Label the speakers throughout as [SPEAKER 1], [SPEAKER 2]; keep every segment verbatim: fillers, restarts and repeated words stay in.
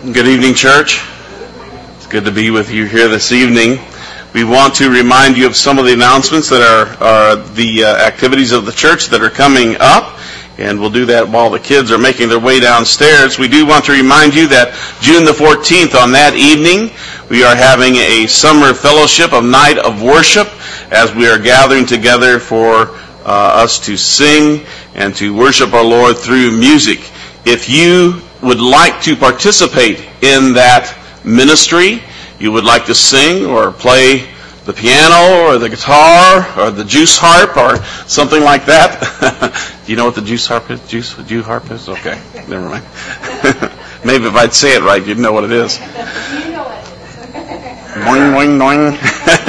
[SPEAKER 1] Good evening, church. It's good to be with you here this evening. We want to remind you of some of the announcements that are, are the uh, activities of the church that are coming up, and we'll do that while the kids are making their way downstairs. We do want to remind you that June the fourteenth, on that evening, we are having a summer fellowship, a night of worship, as we are gathering together for uh, us to sing and to worship our Lord through music. If you would like to participate in that ministry, you would like to sing or play the piano or the guitar or the juice harp or something like that. Do you know what the juice harp is? Juice, juice harp is? Okay, never mind. Maybe if I'd say it right, you'd know what it is.
[SPEAKER 2] You know what it is.
[SPEAKER 1] Boing, boing,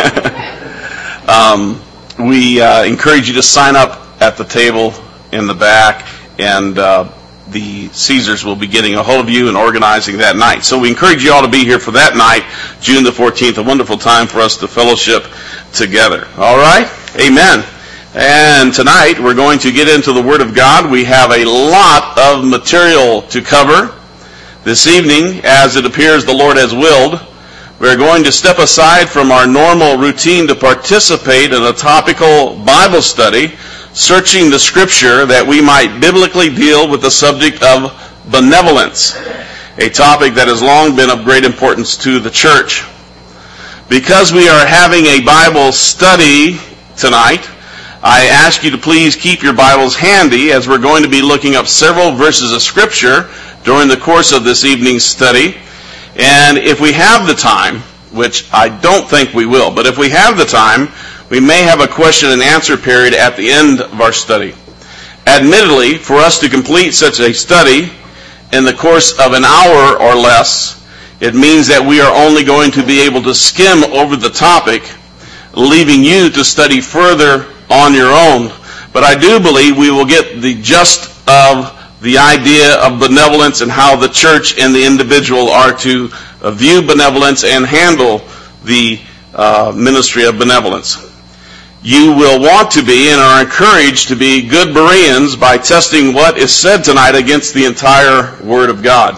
[SPEAKER 1] boing. um, we uh, encourage you to sign up at the table in the back, and uh, the Caesars will be getting a hold of you and organizing that night. So we encourage you all to be here for that night, June the fourteenth, a wonderful time for us to fellowship together. All right? Amen. And tonight we're going to get into the Word of God. We have a lot of material to cover. This evening, as it appears the Lord has willed, we're going to step aside from our normal routine to participate in a topical Bible study, searching the Scripture that we might biblically deal with the subject of benevolence, a topic that has long been of great importance to the church. Because we are having a Bible study tonight, I ask you to please keep your Bibles handy, as we're going to be looking up several verses of Scripture during the course of this evening's study. And if we have the time, which I don't think we will, but if we have the time, we may have a question and answer period at the end of our study. Admittedly, for us to complete such a study in the course of an hour or less, it means that we are only going to be able to skim over the topic, leaving you to study further on your own. But I do believe we will get the gist of the idea of benevolence and how the church and the individual are to view benevolence and handle the uh, ministry of benevolence. You will want to be and are encouraged to be good Bereans by testing what is said tonight against the entire Word of God.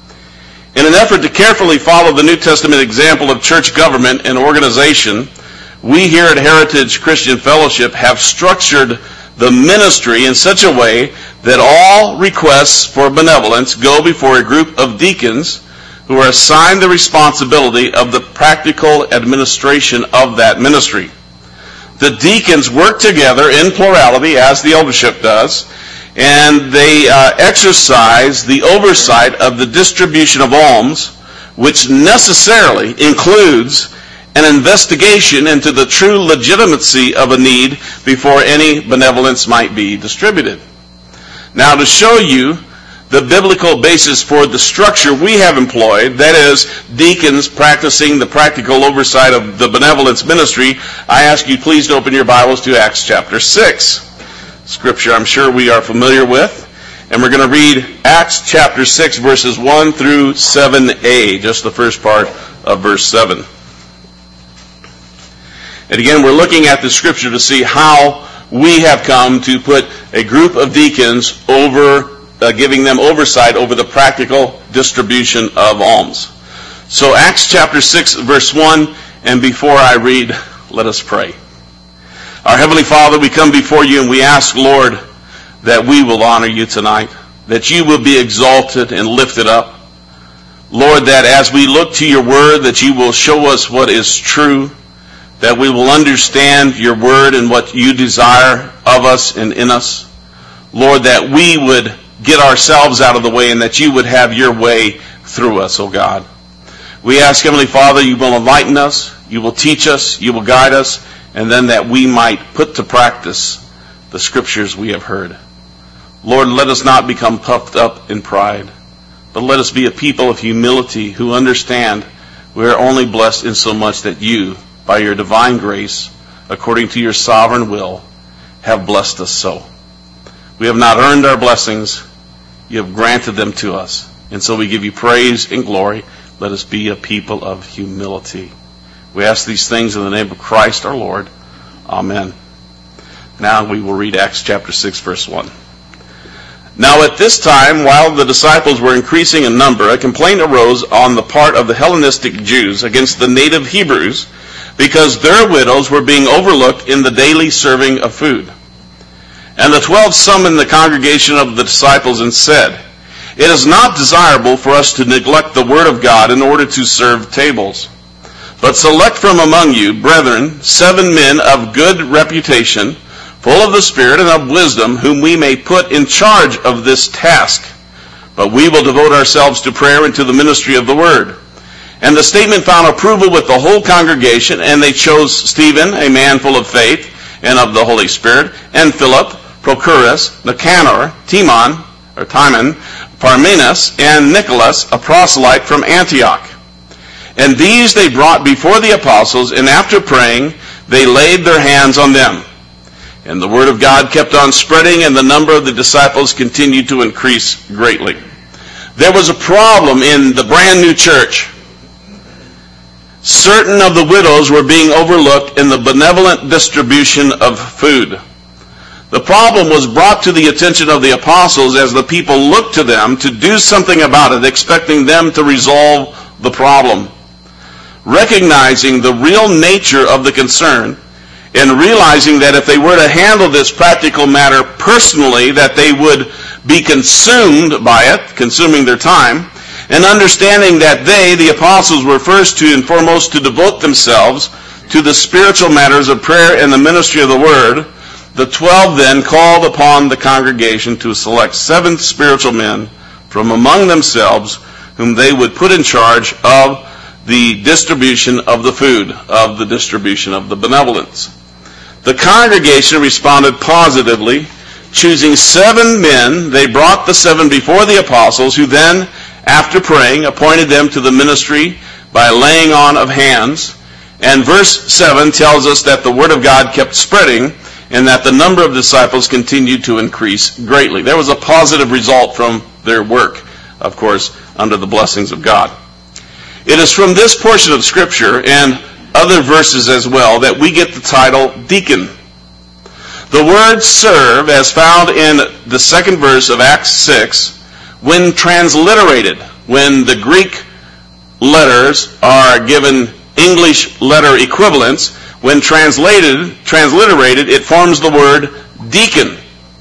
[SPEAKER 1] In an effort to carefully follow the New Testament example of church government and organization, we here at Heritage Christian Fellowship have structured the ministry in such a way that all requests for benevolence go before a group of deacons who are assigned the responsibility of the practical administration of that ministry. The deacons work together in plurality, as the eldership does, and they uh, exercise the oversight of the distribution of alms, which necessarily includes an investigation into the true legitimacy of a need before any benevolence might be distributed. Now, to show you the biblical basis for the structure we have employed, that is, deacons practicing the practical oversight of the benevolence ministry, I ask you please to open your Bibles to Acts chapter six. Scripture I'm sure we are familiar with. And we're going to read Acts chapter six, verses one through seven a, just the first part of verse seven. And again, we're looking at the Scripture to see how we have come to put a group of deacons over Uh, giving them oversight over the practical distribution of alms. So Acts chapter six, verse one, and before I read, let us pray. Our Heavenly Father, we come before you and we ask, Lord, that we will honor you tonight, that you will be exalted and lifted up. Lord, that as we look to your word, that you will show us what is true, that we will understand your word and what you desire of us and in us. Lord, that we would get ourselves out of the way and that you would have your way through us, oh God. We ask, Heavenly Father, you will enlighten us, you will teach us, you will guide us, and then that we might put to practice the Scriptures we have heard. Lord, let us not become puffed up in pride, but let us be a people of humility who understand we are only blessed in so much that you, by your divine grace, according to your sovereign will, have blessed us so. We have not earned our blessings. You have granted them to us. And so we give you praise and glory. Let us be a people of humility. We ask these things in the name of Christ our Lord. Amen. Now we will read Acts chapter six, verse one. Now at this time, while the disciples were increasing in number, a complaint arose on the part of the Hellenistic Jews against the native Hebrews, because their widows were being overlooked in the daily serving of food. And the twelve summoned the congregation of the disciples and said, "It is not desirable for us to neglect the word of God in order to serve tables. But select from among you, brethren, seven men of good reputation, full of the Spirit and of wisdom, whom we may put in charge of this task. But we will devote ourselves to prayer and to the ministry of the word." And the statement found approval with the whole congregation, and they chose Stephen, a man full of faith and of the Holy Spirit, and Philip, Prochorus, Nicanor, Timon, or Timon, Parmenas, and Nicholas, a proselyte from Antioch. And these they brought before the apostles, and after praying, they laid their hands on them. And the word of God kept on spreading, and the number of the disciples continued to increase greatly. There was a problem in the brand new church. Certain of the widows were being overlooked in the benevolent distribution of food. The problem was brought to the attention of the apostles as the people looked to them to do something about it, expecting them to resolve the problem. Recognizing the real nature of the concern, and realizing that if they were to handle this practical matter personally, that they would be consumed by it, consuming their time, and understanding that they, the apostles, were first to and foremost to devote themselves to the spiritual matters of prayer and the ministry of the word, the twelve then called upon the congregation to select seven spiritual men from among themselves, whom they would put in charge of the distribution of the food, of the distribution of the benevolence. The congregation responded positively. Choosing seven men, they brought the seven before the apostles, who then, after praying, appointed them to the ministry by laying on of hands. And verse seven tells us that the word of God kept spreading, and that the number of disciples continued to increase greatly. There was a positive result from their work, of course, under the blessings of God. It is from this portion of Scripture and other verses as well that we get the title deacon. The word serve, as found in the second verse of Acts six, when transliterated, when the Greek letters are given English letter equivalents, when translated, transliterated, it forms the word deacon.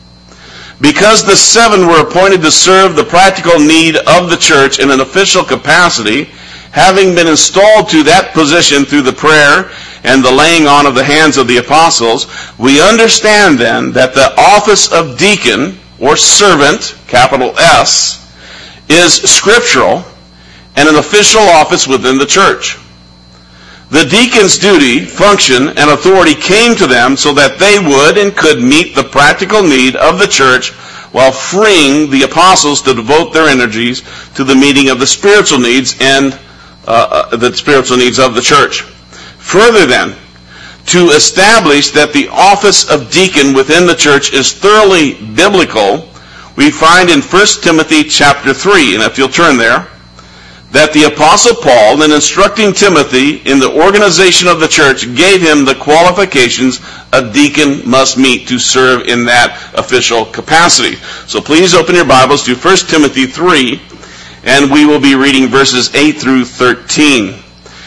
[SPEAKER 1] Because the seven were appointed to serve the practical need of the church in an official capacity, having been installed to that position through the prayer and the laying on of the hands of the apostles, we understand then that the office of deacon, or servant, capital S, is scriptural and an official office within the church. The deacon's duty, function, and authority came to them so that they would and could meet the practical need of the church while freeing the apostles to devote their energies to the meeting of the spiritual needs and uh, the spiritual needs of the church. Further then, to establish that the office of deacon within the church is thoroughly biblical, we find in First Timothy chapter three, and if you'll turn there, that the Apostle Paul, in instructing Timothy in the organization of the church, gave him the qualifications a deacon must meet to serve in that official capacity. So please open your Bibles to First Timothy three, and we will be reading verses eight through thirteen.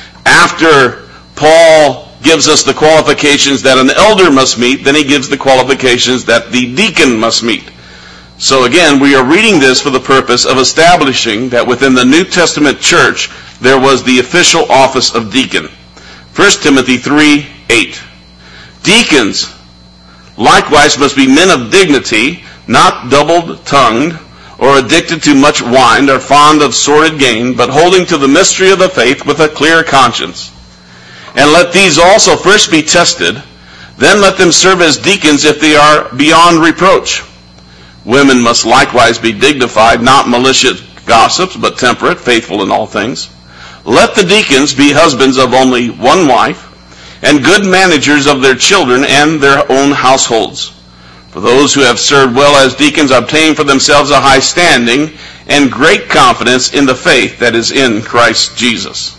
[SPEAKER 1] After Paul gives us the qualifications that an elder must meet, then he gives the qualifications that the deacon must meet. So again, we are reading this for the purpose of establishing that within the New Testament church, there was the official office of deacon. First Timothy three eight. Deacons likewise must be men of dignity, not double-tongued, or addicted to much wine, or fond of sordid gain, but holding to the mystery of the faith with a clear conscience. And let these also first be tested, then let them serve as deacons if they are beyond reproach. Women must likewise be dignified, not malicious gossips, but temperate, faithful in all things. Let the deacons be husbands of only one wife, and good managers of their children and their own households. For those who have served well as deacons obtain for themselves a high standing and great confidence in the faith that is in Christ Jesus.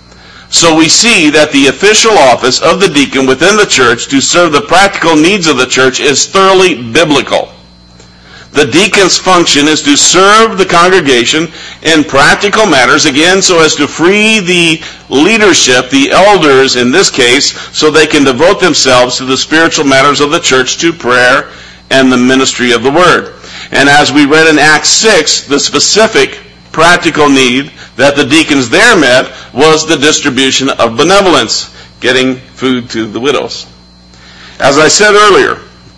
[SPEAKER 1] So we see that the official office of the deacon within the church to serve the practical needs of the church is thoroughly biblical. The deacon's function is to serve the congregation in practical matters, again, so as to free the leadership, the elders in this case, so they can devote themselves to the spiritual matters of the church, to prayer and the ministry of the word. And as we read in Acts six, the specific practical need that the deacons there met was the distribution of benevolence, getting food to the widows. As I said earlier,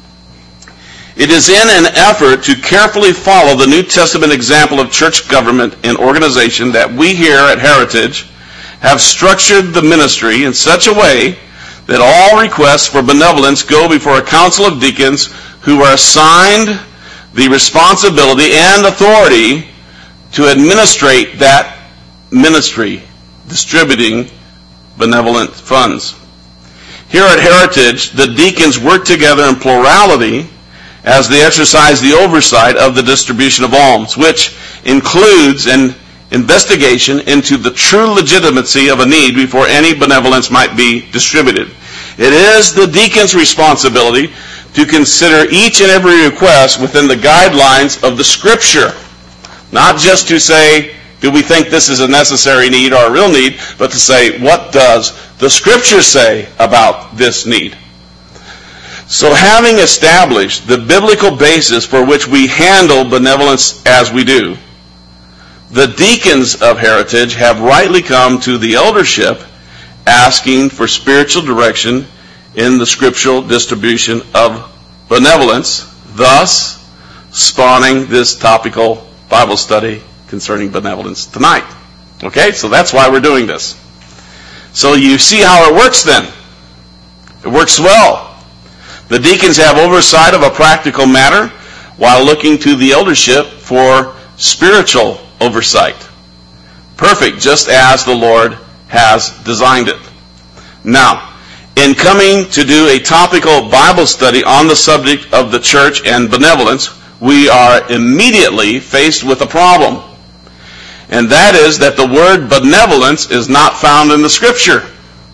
[SPEAKER 1] it is in an effort to carefully follow the New Testament example of church government and organization that we here at Heritage have structured the ministry in such a way that all requests for benevolence go before a council of deacons who are assigned the responsibility and authority to administrate that ministry, distributing benevolent funds. Here at Heritage, the deacons work together in plurality as they exercise the oversight of the distribution of alms, which includes an investigation into the true legitimacy of a need before any benevolence might be distributed. It is the deacon's responsibility to consider each and every request within the guidelines of the Scripture, not just to say, do we think this is a necessary need or a real need, but to say, what does the Scripture say about this need? So having established the biblical basis for which we handle benevolence as we do, the deacons of Heritage have rightly come to the eldership asking for spiritual direction in the scriptural distribution of benevolence, thus spawning this topical Bible study concerning benevolence tonight. Okay, so that's why we're doing this. So you see how it works then. It works well. The deacons have oversight of a practical matter while looking to the eldership for spiritual oversight. Perfect, just as the Lord has designed it. Now, in coming to do a topical Bible study on the subject of the church and benevolence, we are immediately faced with a problem. And that is that the word benevolence is not found in the Scripture,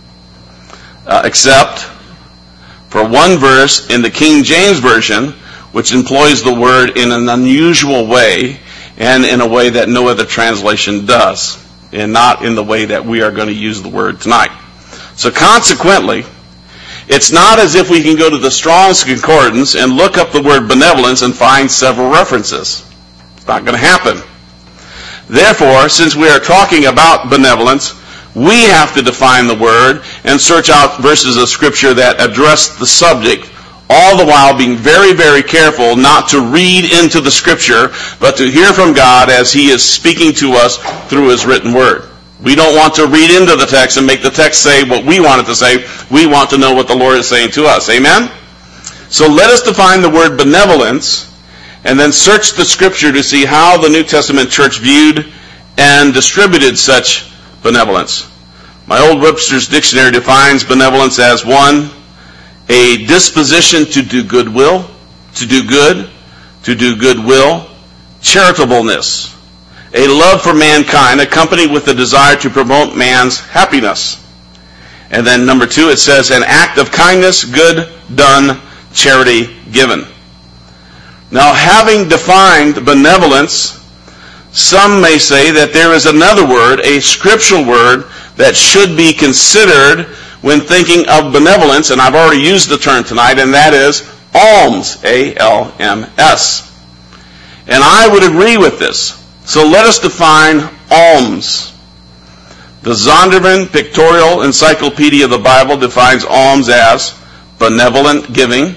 [SPEAKER 1] uh, except for one verse in the King James Version, which employs the word in an unusual way and in a way that no other translation does, and not in the way that we are going to use the word tonight. So consequently, it's not as if we can go to the Strong's Concordance and look up the word benevolence and find several references. It's not going to happen. Therefore, since we are talking about benevolence, we have to define the word and search out verses of Scripture that address the subject, all the while being very, very careful not to read into the Scripture, but to hear from God as He is speaking to us through His written word. We don't want to read into the text and make the text say what we want it to say. We want to know what the Lord is saying to us. Amen? So let us define the word benevolence and then search the Scripture to see how the New Testament church viewed and distributed such benevolence. My old Webster's Dictionary defines benevolence as one, a disposition to do goodwill, to do good, to do goodwill, charitableness, a love for mankind accompanied with the desire to promote man's happiness. And then number two, it says an act of kindness, good done, charity given. Now, having defined benevolence, some may say that there is another word, a scriptural word, that should be considered when thinking of benevolence, and I've already used the term tonight, and that is alms, A L M S. And I would agree with this. So let us define alms. The Zondervan Pictorial Encyclopedia of the Bible defines alms as benevolent giving,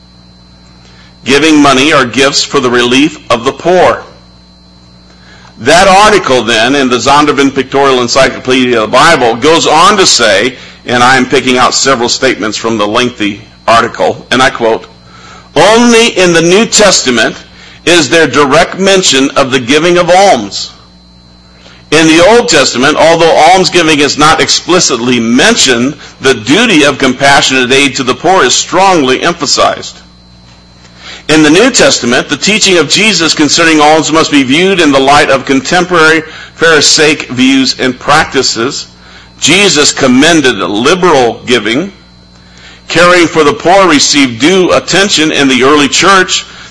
[SPEAKER 1] giving money or gifts for the relief of the poor. That article then in the Zondervan Pictorial Encyclopedia of the Bible goes on to say, and I'm picking out several statements from the lengthy article, and I quote, "Only in the New Testament is there direct mention of the giving of alms. In the Old Testament, although almsgiving is not explicitly mentioned, the duty of compassionate aid to the poor is strongly emphasized. In the New Testament, the teaching of Jesus concerning alms must be viewed in the light of contemporary Pharisaic views and practices. Jesus commended liberal giving. Caring for the poor received due attention in the early church.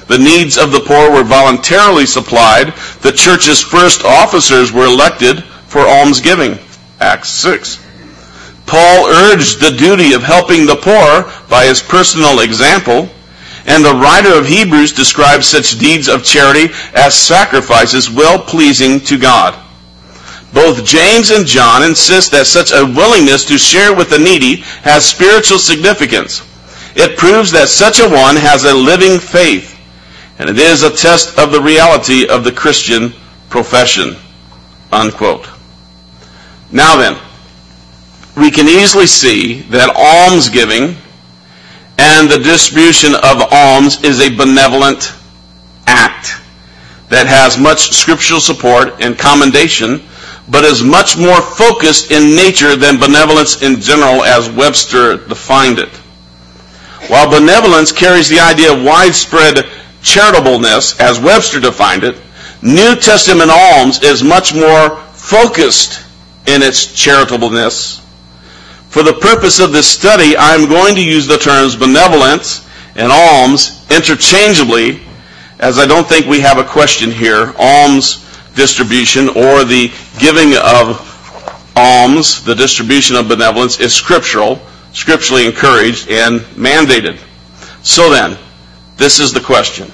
[SPEAKER 1] The needs of the poor were voluntarily supplied. The church's first officers were elected for almsgiving. Acts six. Paul urged the duty of helping the poor by his personal example, and the writer of Hebrews describes such deeds of charity as sacrifices well-pleasing to God. Both James and John insist that such a willingness to share with the needy has spiritual significance. It proves that such a one has a living faith, and it is a test of the reality of the Christian profession. Unquote. Now then, we can easily see that almsgiving and the distribution of alms is a benevolent act that has much scriptural support and commendation, but is much more focused in nature than benevolence in general as Webster defined it. While benevolence carries the idea of widespread charitableness as Webster defined it, New Testament alms is much more focused in its charitableness. For the purpose of this study, I am going to use the terms benevolence and alms interchangeably, as I don't think we have a question here. Alms distribution, or the giving of alms, the distribution of benevolence, is scriptural, scripturally encouraged and mandated. So then, this is the question.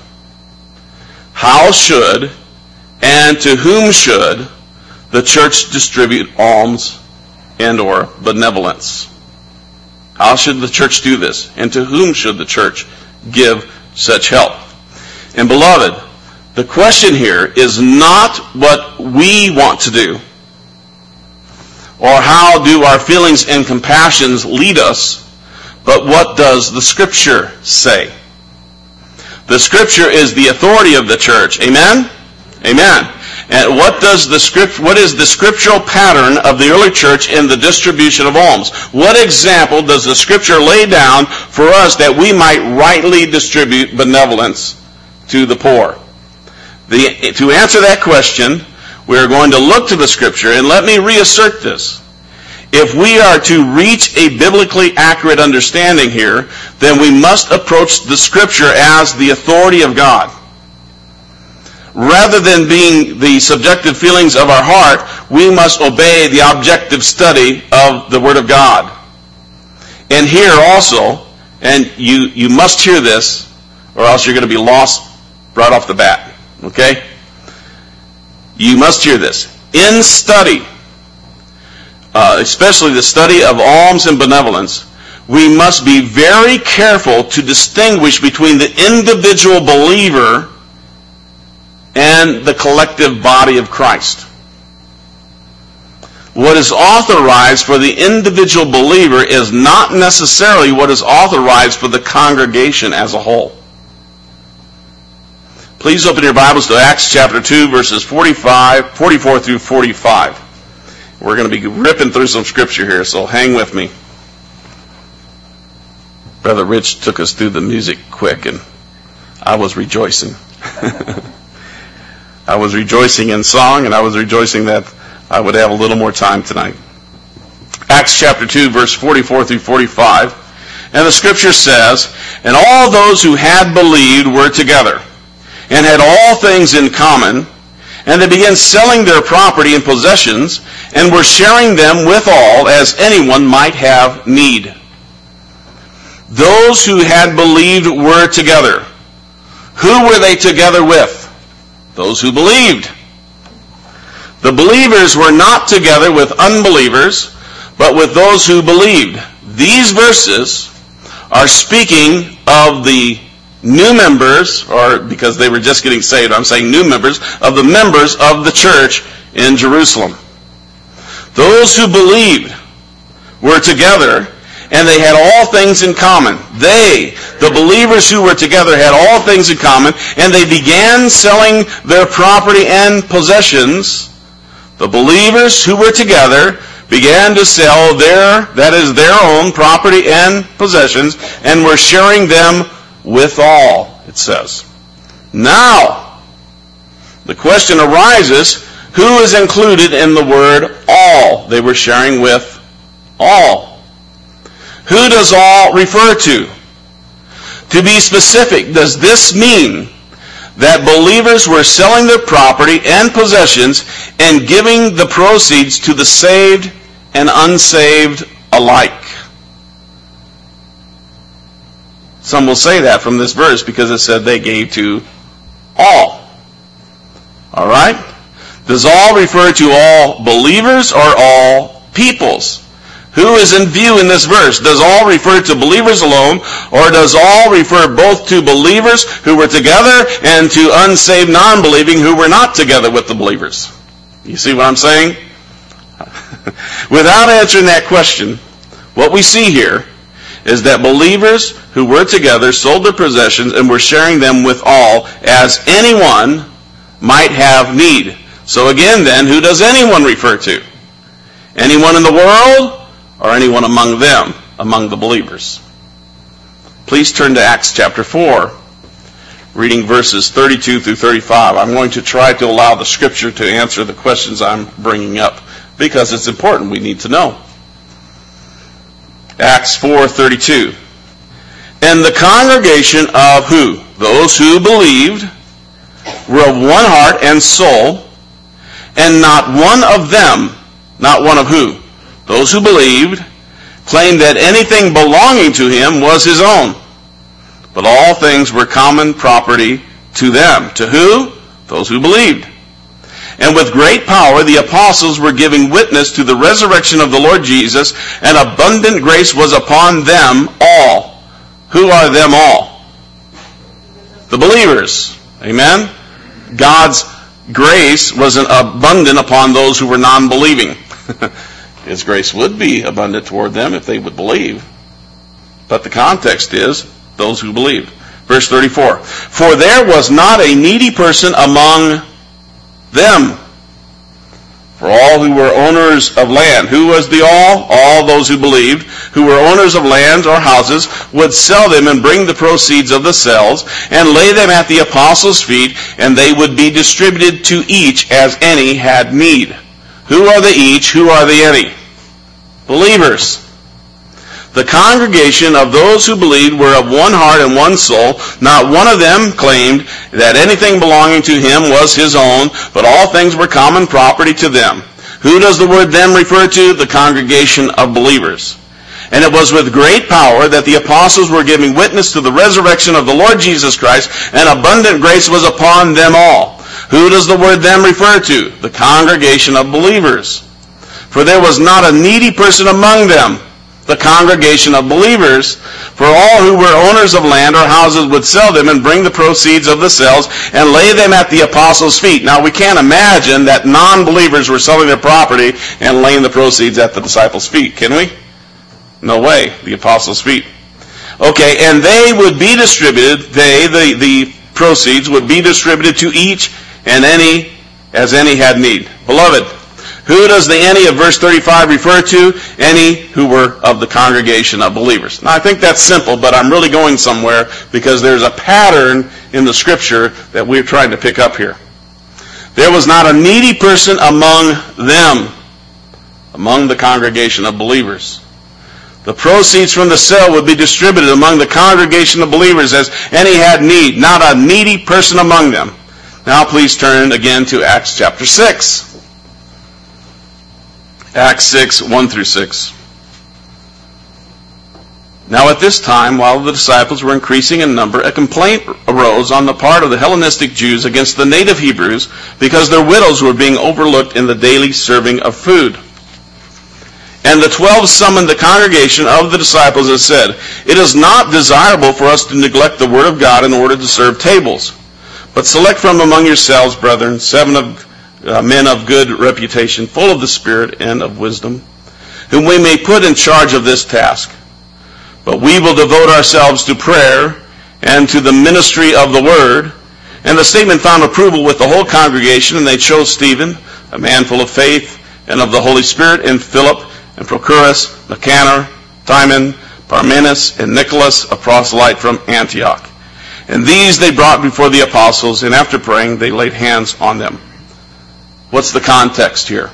[SPEAKER 1] How should and to whom should the church distribute alms and or benevolence? How should the church do this? And to whom should the church give such help? And beloved, the question here is not what we want to do, or how do our feelings and compassions lead us, but what does the Scripture say? The Scripture is the authority of the church. Amen? Amen. And what does the script, what is the scriptural pattern of the early church in the distribution of alms? What example does the Scripture lay down for us that we might rightly distribute benevolence to the poor? The, to answer that question, we are going to look to the Scripture, and let me reassert this. If we are to reach a biblically accurate understanding here, then we must approach the Scripture as the authority of God. Rather than being the subjective feelings of our heart, we must obey the objective study of the Word of God. And here also, and you, you must hear this, or else you're going to be lost right off the bat. Okay? You must hear this. In study, uh, especially the study of alms and benevolence, we must be very careful to distinguish between the individual believer and the collective body of Christ. What is authorized for the individual believer is not necessarily what is authorized for the congregation as a whole. Please open your Bibles to Acts chapter two, verses forty-five, forty-four through forty-five. We're going to be ripping through some scripture here, so hang with me. Brother Rich took us through the music quick, and I was rejoicing. I was rejoicing in song, and I was rejoicing that I would have a little more time tonight. Acts chapter two, verse forty-four through forty-five. And the scripture says, "And all those who had believed were together, and had all things in common, and they began selling their property and possessions, and were sharing them with all, as anyone might have need." Those who had believed were together. Who were they together with? Those who believed. The believers were not together with unbelievers, but with those who believed. These verses are speaking of the new members, or because they were just getting saved, I'm saying new members, of the members of the church in Jerusalem. Those who believed were together, and they had all things in common. They, the believers who were together, had all things in common, and they began selling their property and possessions. The believers who were together began to sell their, that is their own property and possessions, and were sharing them with all, it says. Now, the question arises, who is included in the word all? They were sharing with all. Who does all refer to? To be specific, does this mean that believers were selling their property and possessions and giving the proceeds to the saved and unsaved alike. Some will say that from this verse because it said they gave to all. All right? Does all refer to all believers or all peoples? Who is in view in this verse? Does all refer to believers alone, or does all refer both to believers who were together and to unsaved non-believing who were not together with the believers? You see what I'm saying? Without answering that question, what we see here is that believers who were together sold their possessions and were sharing them with all as anyone might have need. So again then, who does anyone refer to? Anyone in the world or anyone among them, among the believers? Please turn to Acts chapter four, reading verses thirty-two through thirty-five. I'm going to try to allow the scripture to answer the questions I'm bringing up because it's important. We need to know. Acts four thirty-two. And the congregation of who? Those who believed were of one heart and soul, and not one of them, not one of who? Those who believed, claimed that anything belonging to him was his own. But all things were common property to them. To who? Those who believed. And with great power the apostles were giving witness to the resurrection of the Lord Jesus, and abundant grace was upon them all. Who are them all? The believers. Amen? God's grace was abundant upon those who were non-believing. His grace would be abundant toward them if they would believe. But the context is those who believed. Verse thirty-four. For there was not a needy person among them. For all who were owners of land. Who was the all? All those who believed, who were owners of lands or houses, would sell them and bring the proceeds of the sales and lay them at the apostles' feet, and they would be distributed to each as any had need. Who are the each? Who are the any? Believers. The congregation of those who believed were of one heart and one soul. Not one of them claimed that anything belonging to him was his own, but all things were common property to them. Who does the word them refer to? The congregation of believers. And it was with great power that the apostles were giving witness to the resurrection of the Lord Jesus Christ, and abundant grace was upon them all. Who does the word them refer to? The congregation of believers. For there was not a needy person among them. The congregation of believers. For all who were owners of land or houses would sell them and bring the proceeds of the sales and lay them at the apostles' feet. Now we can't imagine that non-believers were selling their property and laying the proceeds at the disciples' feet, can we? No way. The apostles' feet. Okay, and they would be distributed, they, the, the proceeds, would be distributed to each and any as any had need. Beloved, who does the any of verse thirty-five refer to? Any who were of the congregation of believers. Now I think that's simple, but I'm really going somewhere because there's a pattern in the scripture that we're trying to pick up here. There was not a needy person among them, among the congregation of believers. The proceeds from the sale would be distributed among the congregation of believers as any had need, not a needy person among them. Now please turn again to Acts chapter six. Acts six, one through six. Now at this time, while the disciples were increasing in number, a complaint arose on the part of the Hellenistic Jews against the native Hebrews because their widows were being overlooked in the daily serving of food. And the twelve summoned the congregation of the disciples and said, "It is not desirable for us to neglect the word of God in order to serve tables. But select from among yourselves, brethren, seven of uh, men of good reputation, full of the Spirit and of wisdom, whom we may put in charge of this task. But we will devote ourselves to prayer and to the ministry of the word." And the statement found approval with the whole congregation, and they chose Stephen, a man full of faith and of the Holy Spirit, and Philip, and Prochorus, Nicanor, Timon, Parmenas, and Nicholas, a proselyte from Antioch. And these they brought before the apostles, and after praying, they laid hands on them. What's the context here?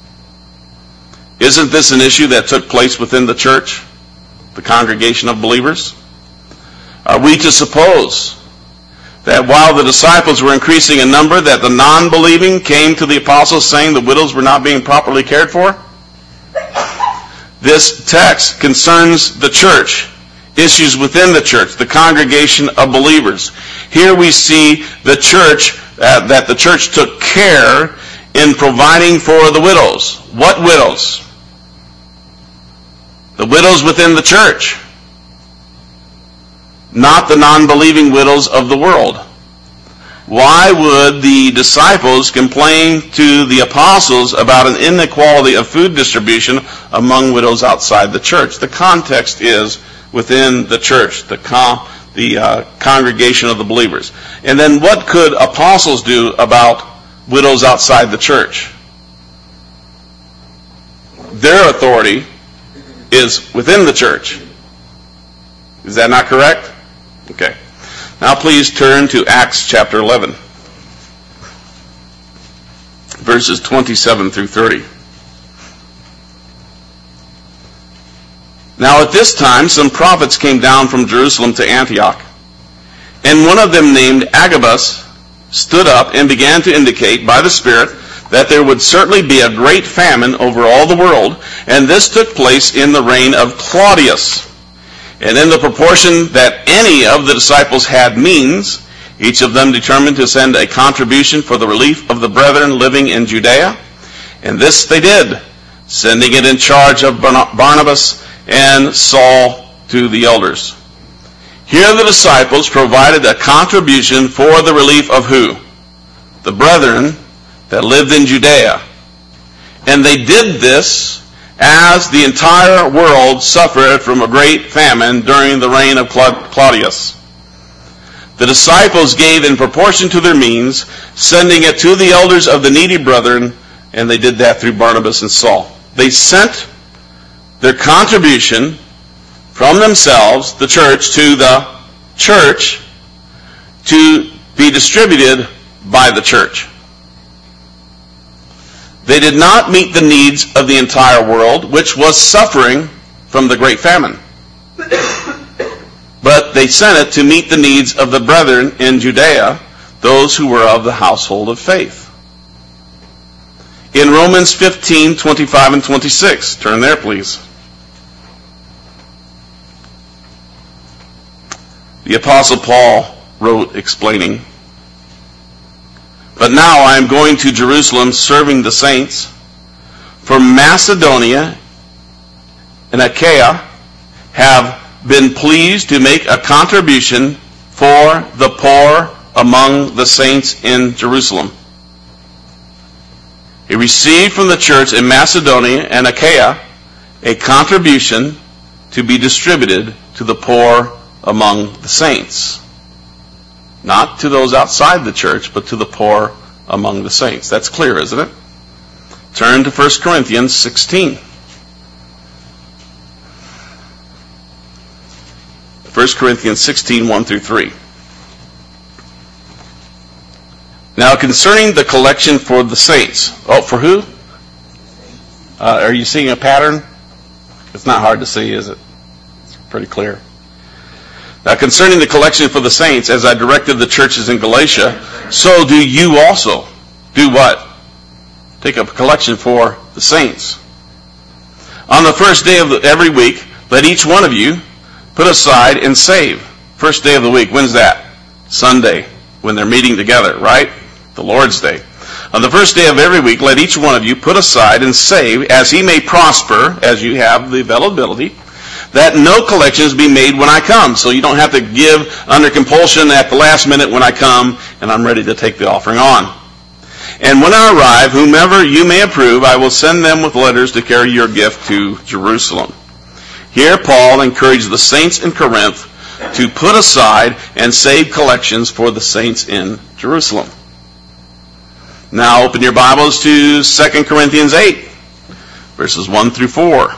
[SPEAKER 1] Isn't this an issue that took place within the church, the congregation of believers? Are we to suppose that while the disciples were increasing in number, that the non-believing came to the apostles saying the widows were not being properly cared for? This text concerns the church, issues within the church, the congregation of believers. Here we see the church, uh, that the church took care in providing for the widows. What widows? The widows within the church. Not the non-believing widows of the world. Why would the disciples complain to the apostles about an inequality of food distribution among widows outside the church? The context is within the church, the com- the uh, congregation of the believers. And then what could apostles do about widows outside the church? Their authority is within the church. Is that not correct? Okay. Now please turn to Acts chapter eleven, verses twenty-seven through thirty. Now at this time some prophets came down from Jerusalem to Antioch, and one of them named Agabus stood up and began to indicate by the Spirit that there would certainly be a great famine over all the world, and this took place in the reign of Claudius. And in the proportion that any of the disciples had means, each of them determined to send a contribution for the relief of the brethren living in Judea. And this they did, sending it in charge of Barnabas and Saul to the elders. Here the disciples provided a contribution for the relief of who? The brethren that lived in Judea. And they did this as the entire world suffered from a great famine during the reign of Claudius. The disciples gave in proportion to their means, sending it to the elders of the needy brethren, and they did that through Barnabas and Saul. They sent their contribution from themselves, the church, to the church to be distributed by the church. They did not meet the needs of the entire world, which was suffering from the great famine. But they sent it to meet the needs of the brethren in Judea, those who were of the household of faith. In Romans fifteen, twenty-five and twenty-six, turn there please. The Apostle Paul wrote explaining, "But now I am going to Jerusalem serving the saints, for Macedonia and Achaia have been pleased to make a contribution for the poor among the saints in Jerusalem." He received from the church in Macedonia and Achaia a contribution to be distributed to the poor among the saints. Not to those outside the church, but to the poor among the saints. That's clear, isn't it? Turn to First Corinthians sixteen. First Corinthians sixteen, one through three. Now concerning the collection for the saints. Oh, for who? Uh, are you seeing a pattern? It's not hard to see, is it? It's pretty clear. Now concerning the collection for the saints, as I directed the churches in Galatia, so do you also. Do what? Take up a collection for the saints. On the first day of the, every week, let each one of you put aside and save. First day of the week, when's that? Sunday, when they're meeting together, right? The Lord's Day. On the first day of every week, let each one of you put aside and save, as he may prosper, as you have the availability, that no collections be made when I come. So you don't have to give under compulsion at the last minute when I come and I'm ready to take the offering on. And when I arrive, whomever you may approve, I will send them with letters to carry your gift to Jerusalem. Here Paul encouraged the saints in Corinth to put aside and save collections for the saints in Jerusalem. Now open your Bibles to Second Corinthians eight, verses one through four.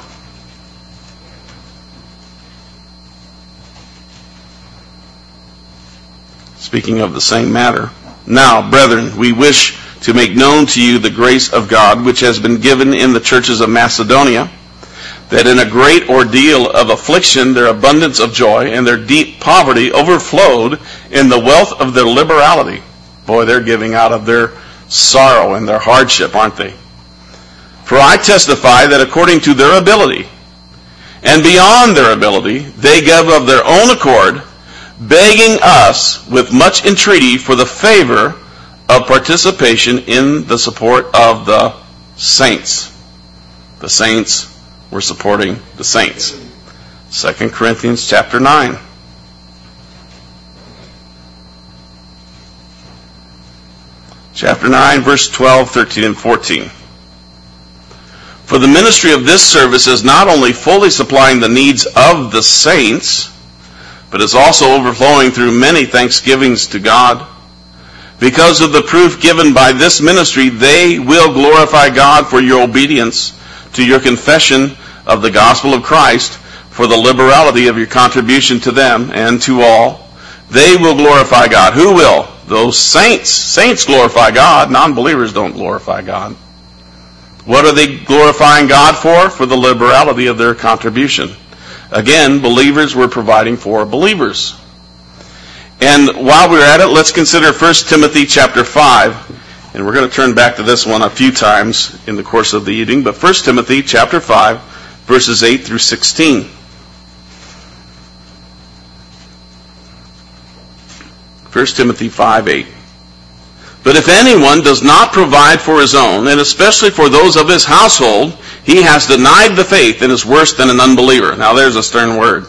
[SPEAKER 1] Speaking of the same matter. Now, brethren, we wish to make known to you the grace of God which has been given in the churches of Macedonia, that in a great ordeal of affliction their abundance of joy and their deep poverty overflowed in the wealth of their liberality. Boy, they're giving out of their sorrow and their hardship, aren't they? For I testify that according to their ability, and beyond their ability, they gave of their own accord, begging us with much entreaty for the favor of participation in the support of the saints. The saints were supporting the saints. Second Corinthians chapter nine. Chapter nine, verse twelve, thirteen, and fourteen. For the ministry of this service is not only fully supplying the needs of the saints, but is also overflowing through many thanksgivings to God. Because of the proof given by this ministry, they will glorify God for your obedience to your confession of the gospel of Christ, for the liberality of your contribution to them and to all. They will glorify God. Who will? Those saints. Saints glorify God. Non-believers don't glorify God. What are they glorifying God for? For the liberality of their contribution. Again, believers were providing for believers. And while we're at it, let's consider First Timothy chapter five. And we're going to turn back to this one a few times in the course of the evening. But First Timothy chapter five, verses eight through sixteen. First Timothy five, eight. But if anyone does not provide for his own, and especially for those of his household, he has denied the faith and is worse than an unbeliever. Now there's a stern word.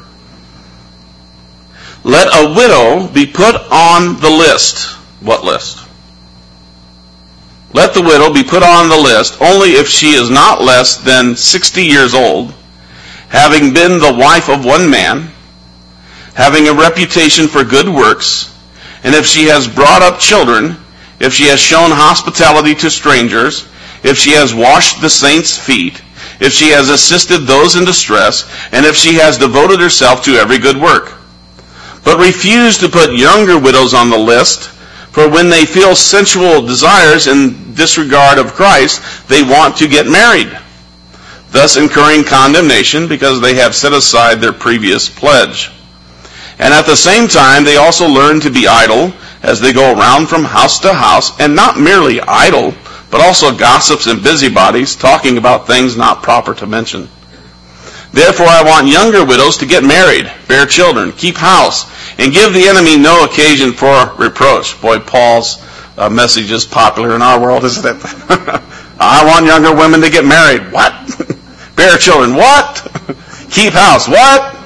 [SPEAKER 1] Let a widow be put on the list. What list? Let the widow be put on the list only if she is not less than sixty years old, having been the wife of one man, having a reputation for good works, and if she has brought up children, if she has shown hospitality to strangers, if she has washed the saints' feet, if she has assisted those in distress, and if she has devoted herself to every good work. But refuse to put younger widows on the list, for when they feel sensual desires in disregard of Christ, they want to get married, thus incurring condemnation because they have set aside their previous pledge. And at the same time, they also learn to be idle as they go around from house to house, and not merely idle, but also gossips and busybodies, talking about things not proper to mention. Therefore I want younger widows to get married, bear children, keep house, and give the enemy no occasion for reproach. Boy, Paul's uh, message is popular in our world, isn't it? I want younger women to get married. What? Bear children. What? Keep house. What?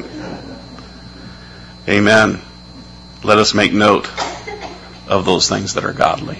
[SPEAKER 1] Amen. Let us make note of those things that are godly.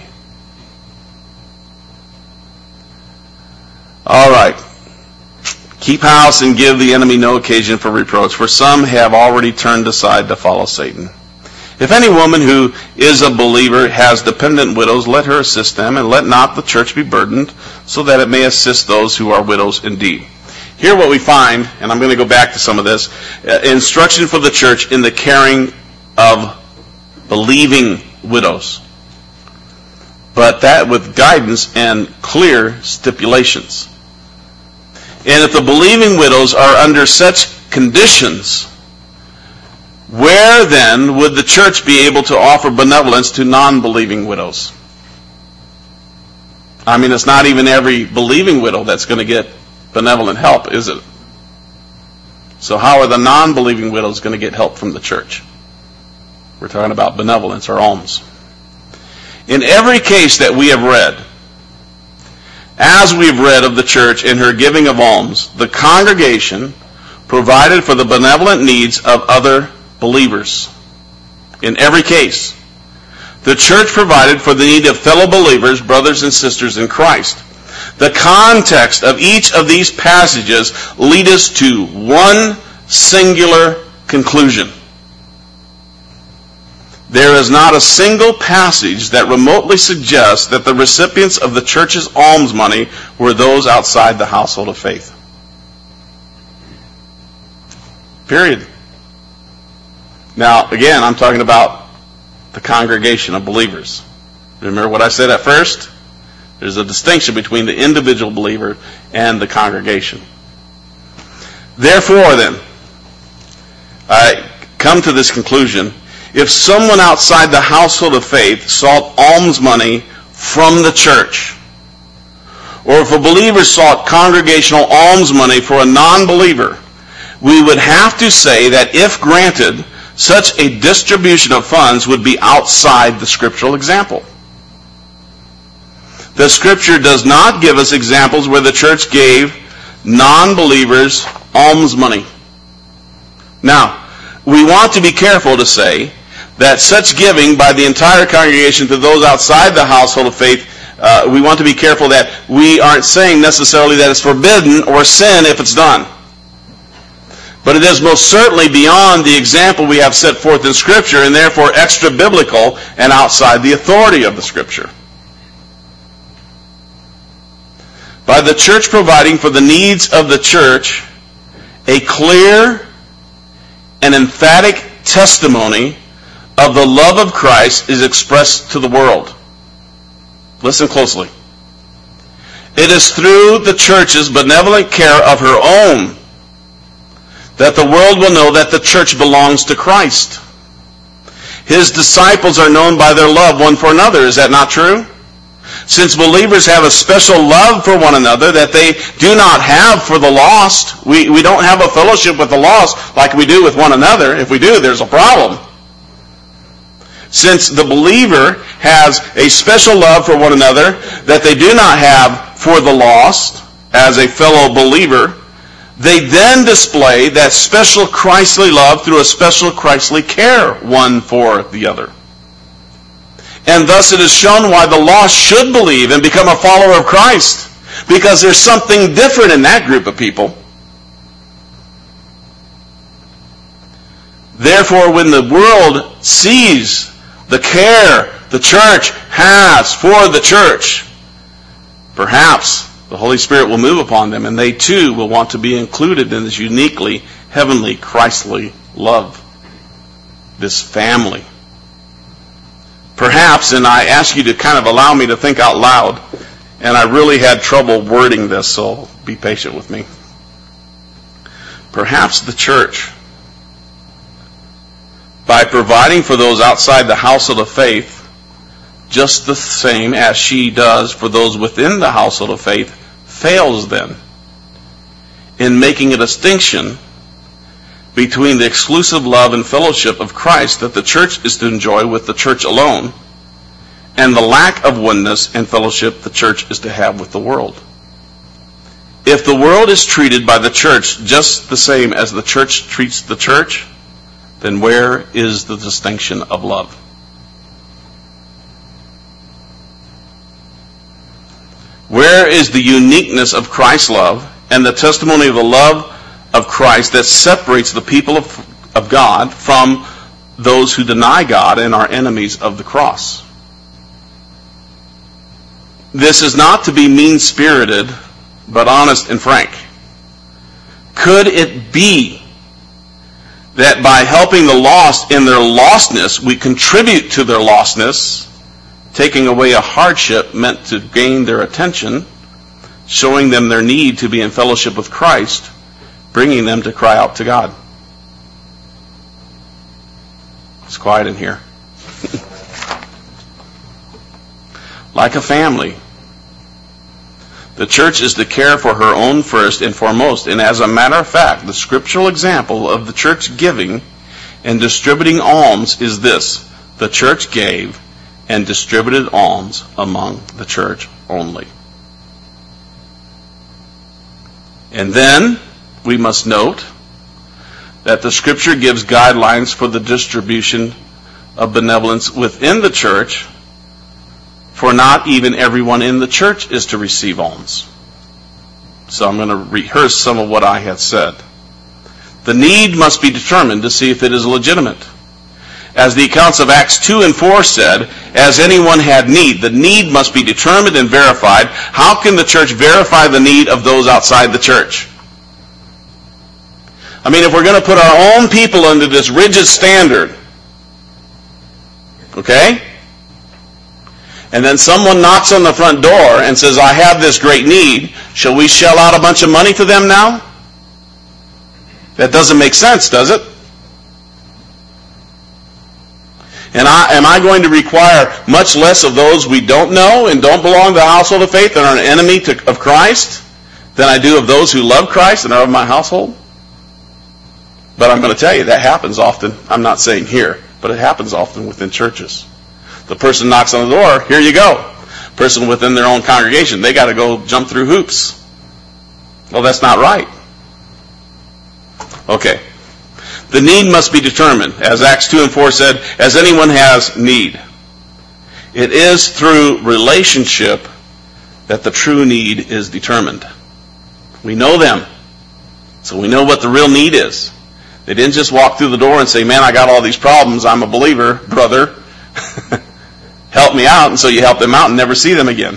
[SPEAKER 1] All right. Keep house and give the enemy no occasion for reproach, for some have already turned aside to follow Satan. If any woman who is a believer has dependent widows, let her assist them, and let not the church be burdened, so that it may assist those who are widows indeed. Here what we find, and I'm going to go back to some of this, uh, instruction for the church in the caring of believing widows. But that with guidance and clear stipulations. And if the believing widows are under such conditions, where then would the church be able to offer benevolence to non-believing widows? I mean, it's not even every believing widow that's going to get benevolent help, is it? So how are the non-believing widows going to get help from the church? We're talking about benevolence or alms. In every case that we have read, as we've read of the church in her giving of alms, the congregation provided for the benevolent needs of other believers. In every case, the church provided for the need of fellow believers, brothers and sisters in Christ. The context of each of these passages lead us to one singular conclusion. There is not a single passage that remotely suggests that the recipients of the church's alms money were those outside the household of faith. Period. Now, again, I'm talking about the congregation of believers. Remember what I said at first? There's a distinction between the individual believer and the congregation. Therefore, then, I come to this conclusion. If someone outside the household of faith sought alms money from the church, or if a believer sought congregational alms money for a non-believer, we would have to say that if granted, such a distribution of funds would be outside the scriptural example. The scripture does not give us examples where the church gave non-believers alms money. Now, we want to be careful to say that such giving by the entire congregation to those outside the household of faith, uh, we want to be careful that we aren't saying necessarily that it's forbidden or sin if it's done. But it is most certainly beyond the example we have set forth in Scripture, and therefore extra-biblical and outside the authority of the Scripture. By the church providing for the needs of the church, a clear and emphatic testimony of the love of Christ is expressed to the world. Listen closely. It is through the church's benevolent care of her own that the world will know that the church belongs to Christ. His disciples are known by their love one for another. Is that not true? Since believers have a special love for one another that they do not have for the lost, we, we don't have a fellowship with the lost like we do with one another. If we do, there's a problem. Since the believer has a special love for one another that they do not have for the lost as a fellow believer, they then display that special Christly love through a special Christly care one for the other. And thus it is shown why the lost should believe and become a follower of Christ, because there's something different in that group of people. Therefore, when the world sees the care the church has for the church, perhaps the Holy Spirit will move upon them, and they too will want to be included in this uniquely heavenly, Christly love, this family. Perhaps, and I ask you to kind of allow me to think out loud, and I really had trouble wording this, so be patient with me. Perhaps the church, by providing for those outside the household of faith, just the same as she does for those within the household of faith, fails then in making a distinction between the exclusive love and fellowship of Christ that the church is to enjoy with the church alone, and the lack of oneness and fellowship the church is to have with the world. If the world is treated by the church just the same as the church treats the church, then where is the distinction of love? Where is the uniqueness of Christ's love and the testimony of the love of Christ that separates the people of, of God from those who deny God and are enemies of the cross? This is not to be mean-spirited, but honest and frank. Could it be that by helping the lost in their lostness, we contribute to their lostness, taking away a hardship meant to gain their attention, showing them their need to be in fellowship with Christ, bringing them to cry out to God? It's quiet in here. Like a family, the church is to care for her own first and foremost. And as a matter of fact, the scriptural example of the church giving and distributing alms is this: the church gave and distributed alms among the church only. And then we must note that the scripture gives guidelines for the distribution of benevolence within the church, for not even everyone in the church is to receive alms. So I'm going to rehearse some of what I had said. The need must be determined to see if it is legitimate. As the accounts of Acts two and four said, as anyone had need, the need must be determined and verified. How can the church verify the need of those outside the church? I mean, if we're going to put our own people under this rigid standard, okay? And then someone knocks on the front door and says, I have this great need. Shall we shell out a bunch of money to them now? That doesn't make sense, does it? And I, am I going to require much less of those we don't know and don't belong to the household of faith and are an enemy to, of Christ than I do of those who love Christ and are of my household? But I'm going to tell you, that happens often. I'm not saying here, but it happens often within churches. The person knocks on the door, here you go. Person within their own congregation, they got to go jump through hoops. Well, that's not right. Okay. The need must be determined. As Acts two and four said, as anyone has need. It is through relationship that the true need is determined. We know them, so we know what the real need is. They didn't just walk through the door and say, man, I got all these problems, I'm a believer, brother. Help me out, and so you help them out and never see them again.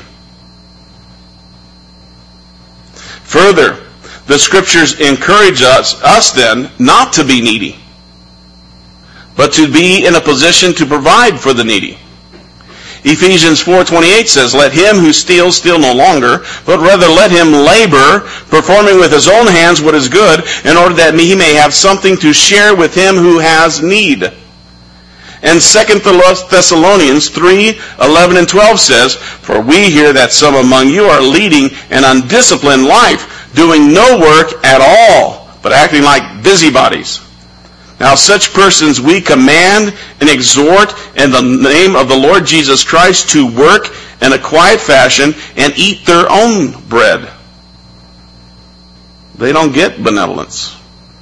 [SPEAKER 1] Further, the Scriptures encourage us, us then, not to be needy, but to be in a position to provide for the needy. Ephesians four twenty-eight says, let him who steals steal no longer, but rather let him labor, performing with his own hands what is good, in order that he may have something to share with him who has need. And Second Thessalonians three eleven and twelve says, for we hear that some among you are leading an undisciplined life, doing no work at all, but acting like busybodies. Now such persons we command and exhort in the name of the Lord Jesus Christ to work in a quiet fashion and eat their own bread. They don't get benevolence.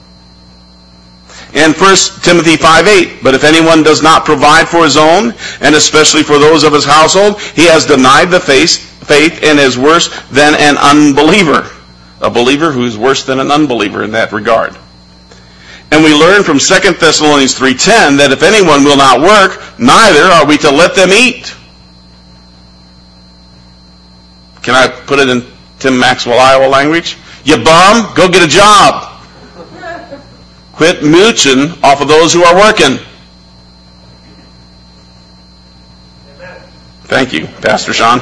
[SPEAKER 1] And First Timothy five eight, but if anyone does not provide for his own, and especially for those of his household, he has denied the faith and is worse than an unbeliever. A believer who is worse than an unbeliever in that regard. And we learn from Second Thessalonians three ten that if anyone will not work, neither are we to let them eat. Can I put it in Tim Maxwell, Iowa language? You bum, go get a job. Quit mooching off of those who are working. Thank you, Pastor Sean.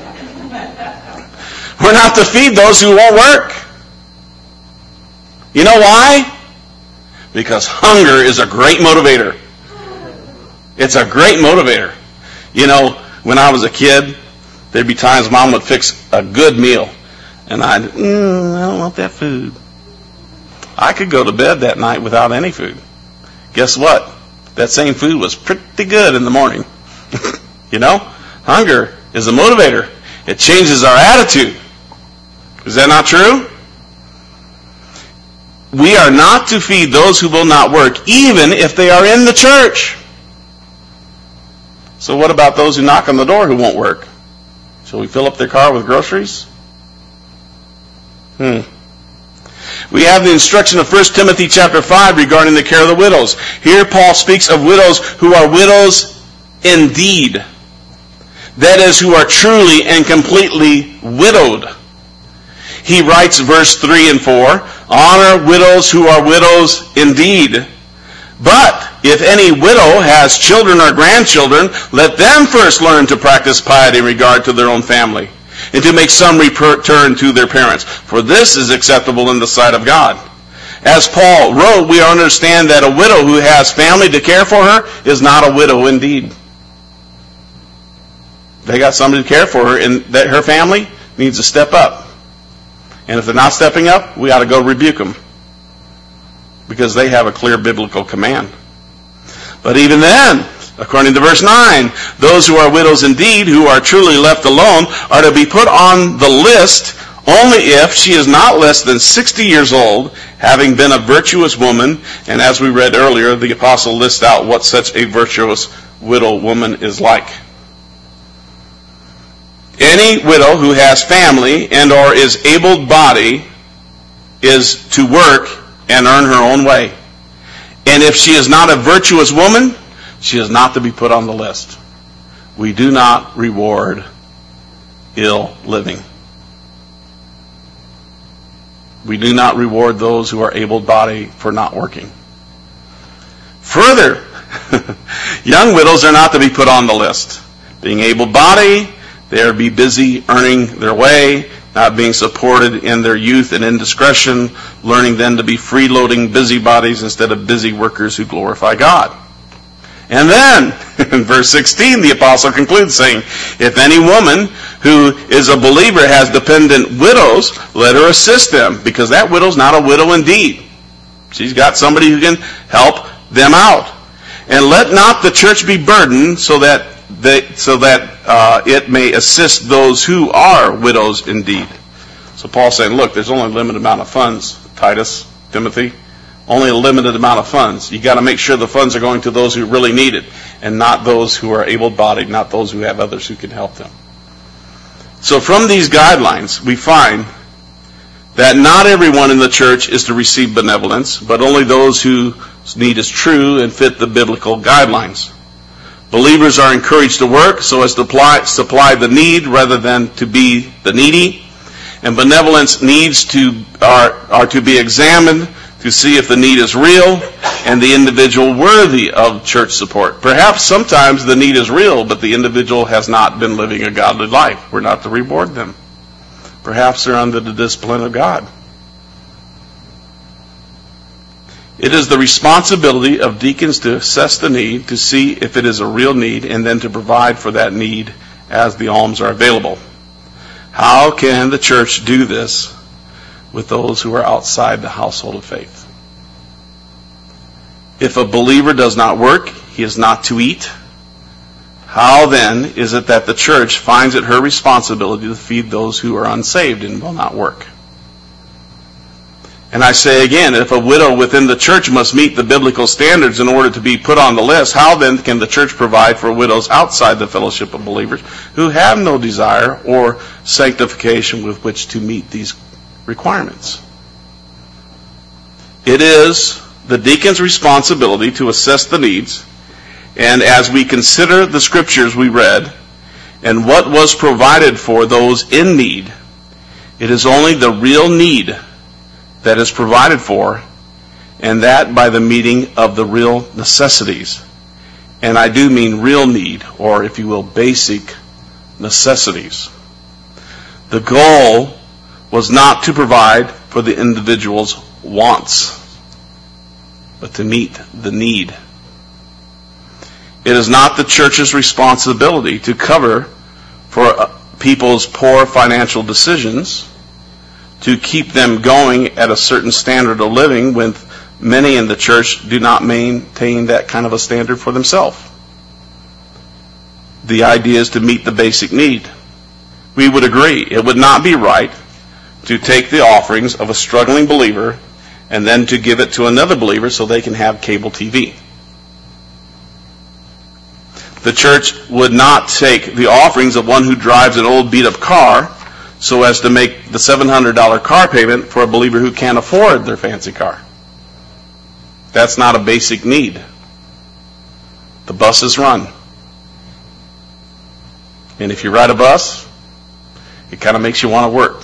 [SPEAKER 1] We're not to feed those who won't work. You know why? Because hunger is a great motivator. It's a great motivator. You know, when I was a kid, there'd be times Mom would fix a good meal. And I'd, mm, I don't want that food. I could go to bed that night without any food. Guess what? That same food was pretty good in the morning. You know? Hunger is a motivator. It changes our attitude. Is that not true? We are not to feed those who will not work, even if they are in the church. So what about those who knock on the door who won't work? Shall we fill up their car with groceries? Hmm. We have the instruction of First Timothy chapter five regarding the care of the widows. Here Paul speaks of widows who are widows indeed. That is, who are truly and completely widowed. He writes verse three and four, honor widows who are widows indeed. But if any widow has children or grandchildren, let them first learn to practice piety in regard to their own family, and to make some return to their parents. For this is acceptable in the sight of God. As Paul wrote, we understand that a widow who has family to care for her is not a widow indeed. They got somebody to care for her, and that her family needs to step up. And if they're not stepping up, we ought to go rebuke them, because they have a clear biblical command. But even then, according to verse nine, those who are widows indeed, who are truly left alone, are to be put on the list only if she is not less than sixty years old, having been a virtuous woman. And as we read earlier, the apostle lists out what such a virtuous widow woman is like. Any widow who has family and or is able-bodied is to work and earn her own way. And if she is not a virtuous woman, she is not to be put on the list. We do not reward ill living. We do not reward those who are able-bodied for not working. Further, young widows are not to be put on the list. Being able-bodied, they are to be busy earning their way, not being supported in their youth and indiscretion, learning then to be freeloading busybodies instead of busy workers who glorify God. And then, in verse sixteen, the apostle concludes saying, if any woman who is a believer has dependent widows, let her assist them, because that widow's not a widow indeed. She's got somebody who can help them out. And let not the church be burdened, so that they, so that uh, it may assist those who are widows indeed. So Paul's saying, look, there's only a limited amount of funds, Titus, Timothy. Only a limited amount of funds. You got to make sure the funds are going to those who really need it, and not those who are able-bodied, not those who have others who can help them. So from these guidelines, we find that not everyone in the church is to receive benevolence, but only those whose need is true and fit the biblical guidelines. Believers are encouraged to work so as to apply, supply the need rather than to be the needy, and benevolence needs to are, are to be examined to see if the need is real and the individual worthy of church support. Perhaps sometimes the need is real, but the individual has not been living a godly life. We're not to reward them. Perhaps they're under the discipline of God. It is the responsibility of deacons to assess the need, to see if it is a real need, and then to provide for that need as the alms are available. How can the church do this with those who are outside the household of faith? If a believer does not work, he is not to eat. How then is it that the church finds it her responsibility to feed those who are unsaved and will not work? And I say again, if a widow within the church must meet the biblical standards in order to be put on the list, how then can the church provide for widows outside the fellowship of believers who have no desire or sanctification with which to meet these requirements? It is the deacon's responsibility to assess the needs, and as we consider the scriptures we read and what was provided for those in need, it is only the real need that is provided for, and that by the meeting of the real necessities. And I do mean real need, or if you will, basic necessities. The goal was not to provide for the individual's wants, but to meet the need. It is not the church's responsibility to cover for people's poor financial decisions, to keep them going at a certain standard of living when many in the church do not maintain that kind of a standard for themselves. The idea is to meet the basic need. We would agree it would not be right to take the offerings of a struggling believer and then to give it to another believer so they can have cable T V. The church would not take the offerings of one who drives an old beat-up car so as to make the seven hundred dollars car payment for a believer who can't afford their fancy car. That's not a basic need. The buses run. And if you ride a bus, it kind of makes you want to work.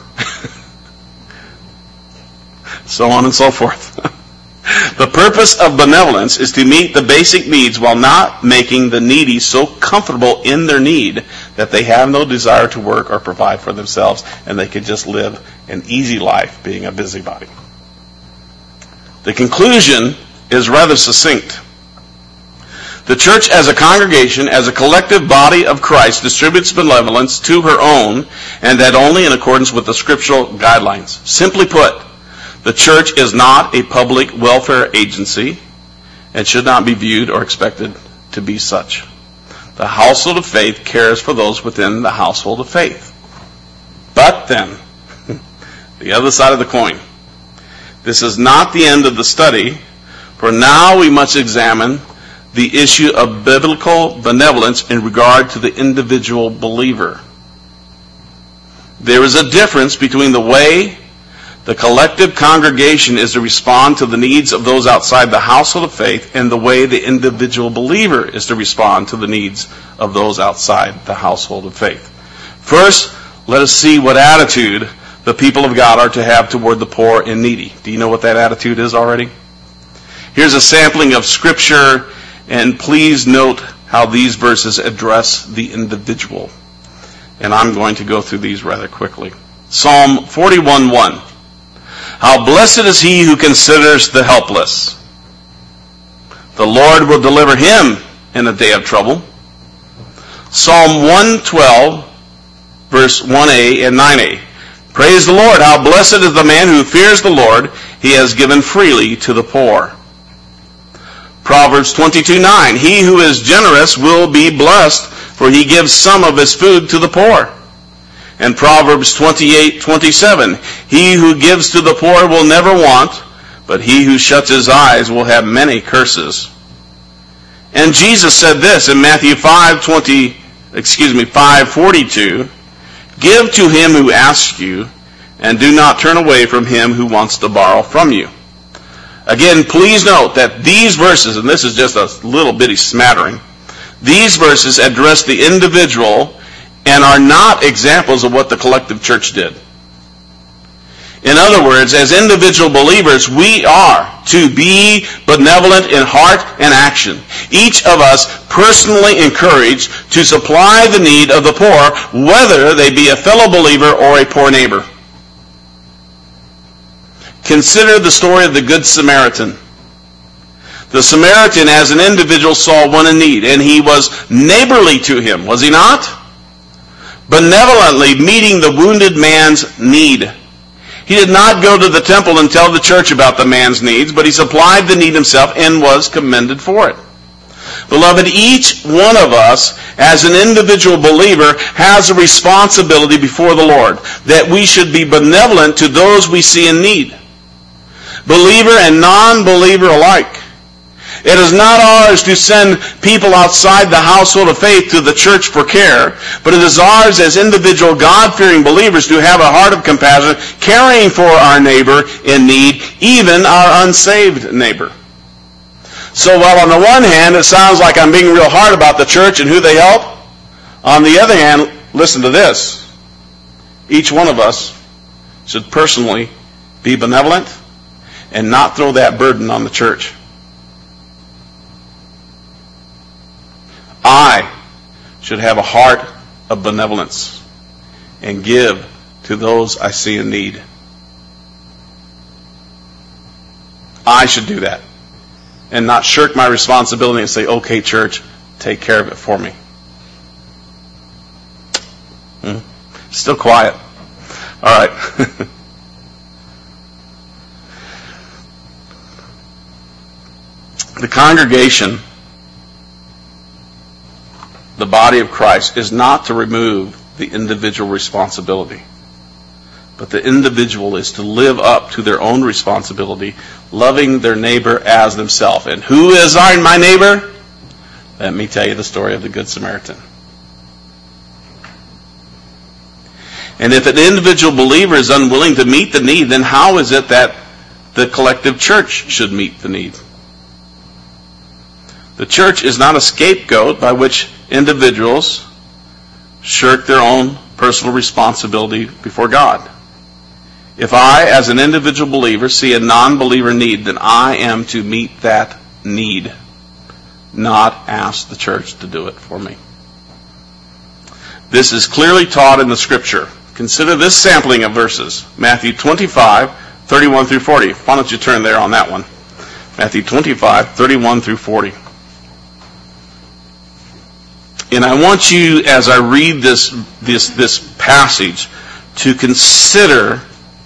[SPEAKER 1] So on and so forth. The purpose of benevolence is to meet the basic needs while not making the needy so comfortable in their need that they have no desire to work or provide for themselves, and they can just live an easy life being a busybody. The conclusion is rather succinct. The church as a congregation, as a collective body of Christ, distributes benevolence to her own, and that only in accordance with the scriptural guidelines. Simply put, the church is not a public welfare agency and should not be viewed or expected to be such. The household of faith cares for those within the household of faith. But then, the other side of the coin. This is not the end of the study, for now we must examine the issue of biblical benevolence in regard to the individual believer. There is a difference between the way the collective congregation is to respond to the needs of those outside the household of faith and the way the individual believer is to respond to the needs of those outside the household of faith. First, let us see what attitude the people of God are to have toward the poor and needy. Do you know what that attitude is already? Here's a sampling of Scripture, and please note how these verses address the individual. And I'm going to go through these rather quickly. Psalm forty-one one. How blessed is he who considers the helpless. The Lord will deliver him in a day of trouble. Psalm one twelve, verse one a and nine a. Praise the Lord. How blessed is the man who fears the Lord. He has given freely to the poor. Proverbs twenty-two nine. He who is generous will be blessed, for he gives some of his food to the poor. And Proverbs twenty-eight twenty-seven. He who gives to the poor will never want, but he who shuts his eyes will have many curses. And Jesus said this in Matthew five twenty, excuse me, five forty-two. Give to him who asks you, and do not turn away from him who wants to borrow from you. Again, please note that these verses, and this is just a little bitty smattering, these verses address the individual and are not examples of what the collective church did. In other words, as individual believers, we are to be benevolent in heart and action. Each of us personally encouraged to supply the need of the poor, whether they be a fellow believer or a poor neighbor. Consider the story of the Good Samaritan. The Samaritan, as an individual, saw one in need, and he was neighborly to him, was he not? Benevolently meeting the wounded man's need. He did not go to the temple and tell the church about the man's needs, but he supplied the need himself and was commended for it. Beloved, each one of us, as an individual believer, has a responsibility before the Lord, that we should be benevolent to those we see in need. Believer and non-believer alike. It is not ours to send people outside the household of faith to the church for care, but it is ours as individual God-fearing believers to have a heart of compassion, caring for our neighbor in need, even our unsaved neighbor. So while on the one hand it sounds like I'm being real hard about the church and who they help, on the other hand, listen to this. Each one of us should personally be benevolent and not throw that burden on the church. I should have a heart of benevolence and give to those I see in need. I should do that and not shirk my responsibility and say, okay, church, take care of it for me. Hmm? Still quiet. All right. The congregation, the body of Christ, is not to remove the individual responsibility, but the individual is to live up to their own responsibility, loving their neighbor as themselves. And who is our, my neighbor? Let me tell you the story of the Good Samaritan. And if an individual believer is unwilling to meet the need, then how is it that the collective church should meet the need? The church is not a scapegoat by which individuals shirk their own personal responsibility before God. If I, as an individual believer, see a non-believer need, then I am to meet that need, not ask the church to do it for me. This is clearly taught in the Scripture. Consider this sampling of verses. Matthew twenty-five, thirty-one through forty. Why don't you turn there on that one? Matthew twenty-five, thirty-one through forty. And I want you, as I read this, this, this passage, to consider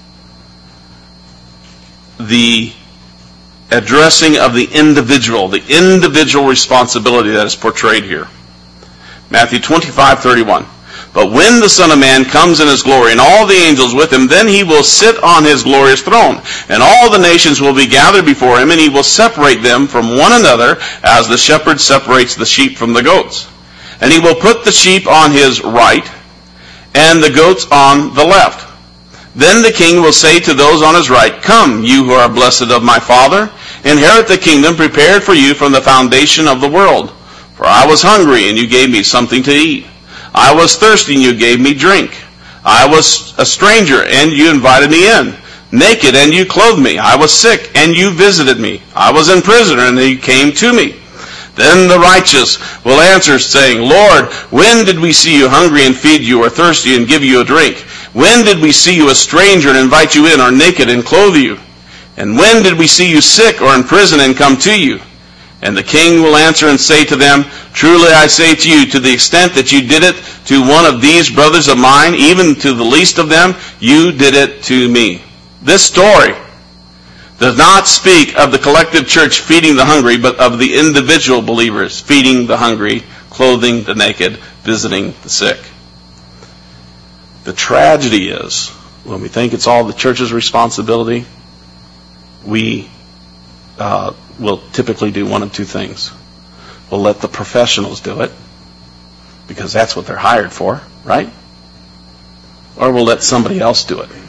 [SPEAKER 1] the addressing of the individual, the individual responsibility that is portrayed here. Matthew twenty-five, thirty-one. But when the Son of Man comes in his glory, and all the angels with him, then he will sit on his glorious throne. And all the nations will be gathered before him, and he will separate them from one another, as the shepherd separates the sheep from the goats. And he will put the sheep on his right, and the goats on the left. Then the king will say to those on his right, Come, you who are blessed of my Father, inherit the kingdom prepared for you from the foundation of the world. For I was hungry, and you gave me something to eat. I was thirsty, and you gave me drink. I was a stranger, and you invited me in. Naked, and you clothed me. I was sick, and you visited me. I was in prison, and you came to me. Then the righteous will answer, saying, Lord, when did we see you hungry and feed you, or thirsty and give you a drink? When did we see you a stranger and invite you in, or naked and clothe you? And when did we see you sick or in prison and come to you? And the king will answer and say to them, truly I say to you, to the extent that you did it to one of these brothers of mine, even to the least of them, you did it to me. This story does not speak of the collective church feeding the hungry, but of the individual believers feeding the hungry, clothing the naked, visiting the sick. The tragedy is, when we think it's all the church's responsibility, we uh, will typically do one of two things. We'll let the professionals do it, because that's what they're hired for, right? Or we'll let somebody else do it.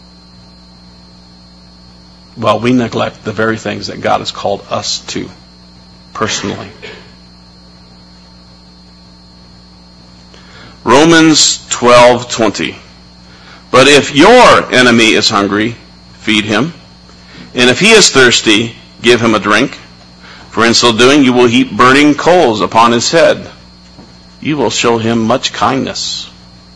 [SPEAKER 1] Well, we neglect the very things that God has called us to, personally. Romans twelve twenty. But if your enemy is hungry, feed him. And if he is thirsty, give him a drink. For in so doing, you will heap burning coals upon his head. You will show him much kindness.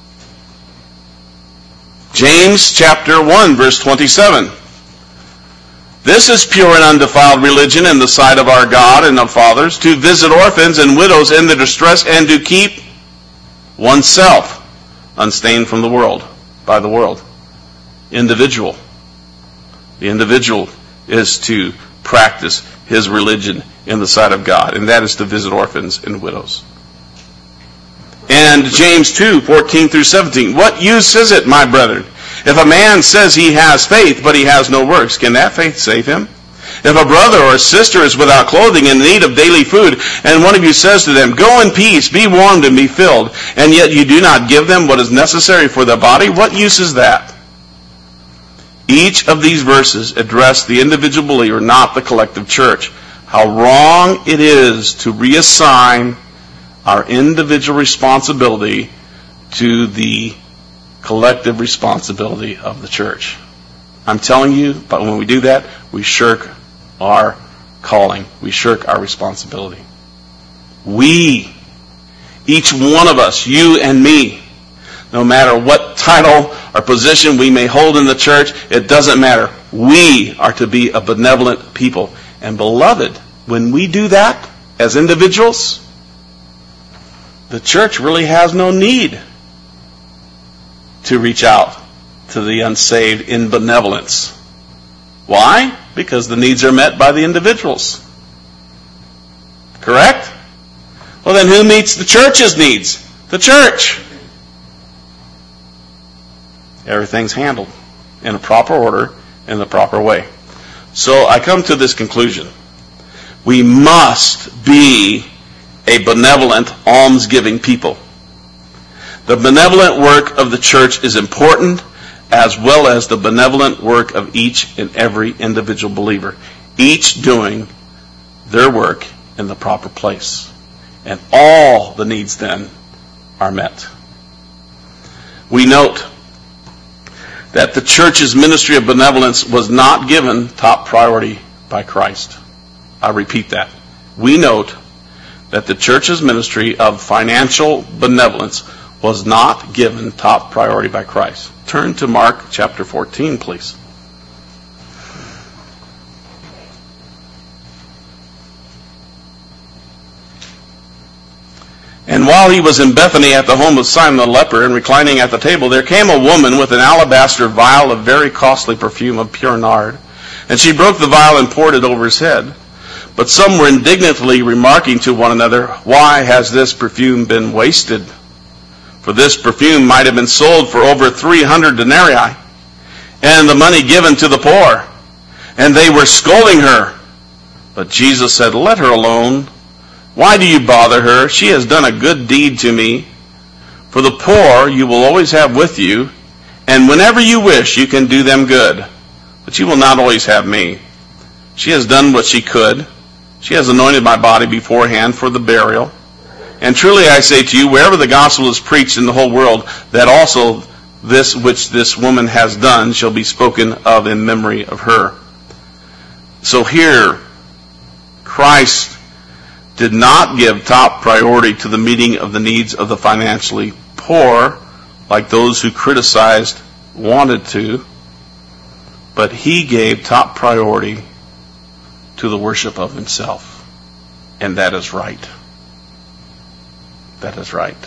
[SPEAKER 1] James chapter one, verse twenty-seven. This is pure and undefiled religion in the sight of our God and of fathers, to visit orphans and widows in their distress, and to keep oneself unstained from the world, by the world. Individual. The individual is to practice his religion in the sight of God, and that is to visit orphans and widows. And James two, fourteen through seventeen. What use is it, my brethren, if a man says he has faith, but he has no works? Can that faith save him? If a brother or a sister is without clothing and in need of daily food, and one of you says to them, go in peace, be warmed and be filled, and yet you do not give them what is necessary for their body, what use is that? Each of these verses address the individual believer, not the collective church. How wrong it is to reassign our individual responsibility to the collective responsibility of the church. I'm telling you, but when we do that, we shirk our calling. We shirk our responsibility. We, each one of us, you and me, no matter what title or position we may hold in the church, it doesn't matter. We are to be a benevolent people. And beloved, when we do that as individuals, the church really has no need to reach out to the unsaved in benevolence. Why? Because the needs are met by the individuals. Correct? Well, then who meets the church's needs? The church. Everything's handled in a proper order, in the proper way. So I come to this conclusion. We must be a benevolent, almsgiving people. The benevolent work of the church is important, as well as the benevolent work of each and every individual believer, each doing their work in the proper place. And all the needs then are met. We note that the church's ministry of benevolence was not given top priority by Christ. I repeat that. We note that the church's ministry of financial benevolence was not given top priority by Christ. Turn to Mark chapter fourteen, please. And while he was in Bethany at the home of Simon the leper and reclining at the table, there came a woman with an alabaster vial of very costly perfume of pure nard. And she broke the vial and poured it over his head. But some were indignantly remarking to one another, why has this perfume been wasted? For this perfume might have been sold for over three hundred denarii, and the money given to the poor. And they were scolding her. But Jesus said, let her alone. Why do you bother her? She has done a good deed to me. For the poor you will always have with you, and whenever you wish you can do them good. But you will not always have me. She has done what she could. She has anointed my body beforehand for the burial. And truly I say to you, wherever the gospel is preached in the whole world, that also this which this woman has done shall be spoken of in memory of her. So here, Christ did not give top priority to the meeting of the needs of the financially poor like those who criticized wanted to, but he gave top priority to the worship of himself. And that is right. That is right.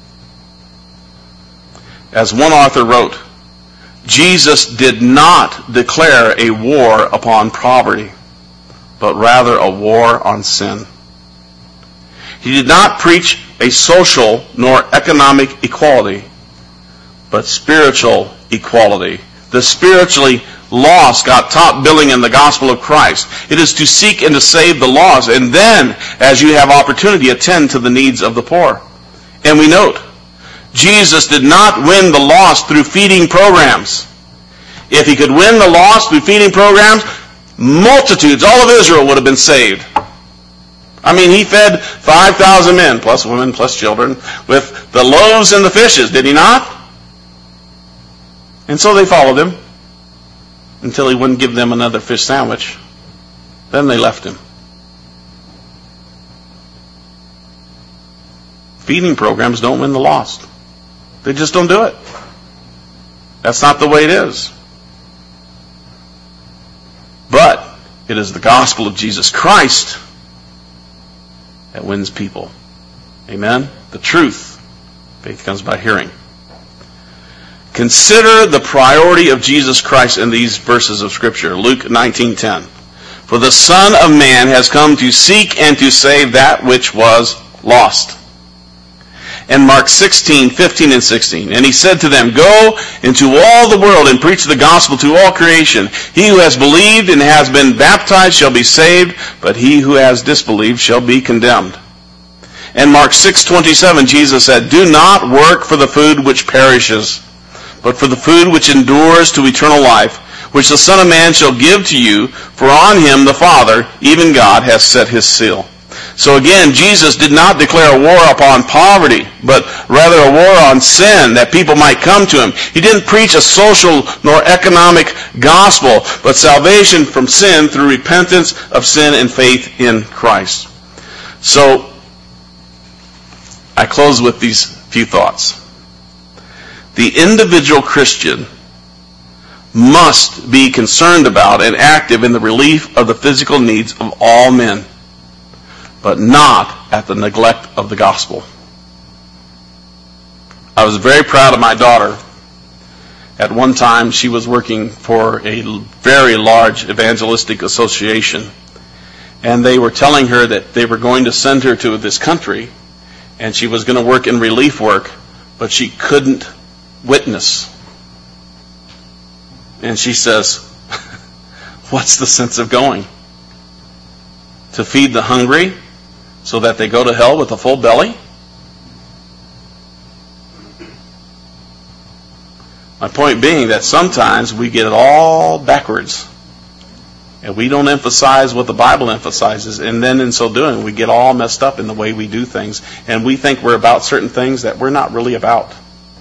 [SPEAKER 1] As one author wrote, Jesus did not declare a war upon poverty, but rather a war on sin. He did not preach a social nor economic equality, but spiritual equality. The spiritually lost got top billing in the gospel of Christ. It is to seek and to save the lost, and then, as you have opportunity, attend to the needs of the poor. And we note, Jesus did not win the lost through feeding programs. If he could win the lost through feeding programs, multitudes, all of Israel would have been saved. I mean, he fed five thousand men, plus women, plus children, with the loaves and the fishes, did he not? And so they followed him until he wouldn't give them another fish sandwich. Then they left him. Feeding programs don't win the lost. They just don't do it. That's not the way it is. But it is the gospel of Jesus Christ that wins people. Amen? The truth. Faith comes by hearing. Consider the priority of Jesus Christ in these verses of Scripture. Luke nineteen ten. For the Son of Man has come to seek and to save that which was lost. And Mark sixteen, fifteen and sixteen. And he said to them, Go into all the world and preach the gospel to all creation. He who has believed and has been baptized shall be saved, but he who has disbelieved shall be condemned. And Mark six twenty-seven, Jesus said, Do not work for the food which perishes, but for the food which endures to eternal life, which the Son of Man shall give to you, for on him the Father, even God, has set his seal. So again, Jesus did not declare a war upon poverty, but rather a war on sin, that people might come to him. He didn't preach a social nor economic gospel, but salvation from sin through repentance of sin and faith in Christ. So, I close with these few thoughts. The individual Christian must be concerned about and active in the relief of the physical needs of all men, but not at the neglect of the gospel. I was very proud of my daughter. At one time, she was working for a very large evangelistic association, and they were telling her that they were going to send her to this country, and she was going to work in relief work, but she couldn't witness. And she says, what's the sense of going? To feed the hungry so that they go to hell with a full belly? My point being that sometimes we get it all backwards. And we don't emphasize what the Bible emphasizes. And then in so doing, we get all messed up in the way we do things. And we think we're about certain things that we're not really about.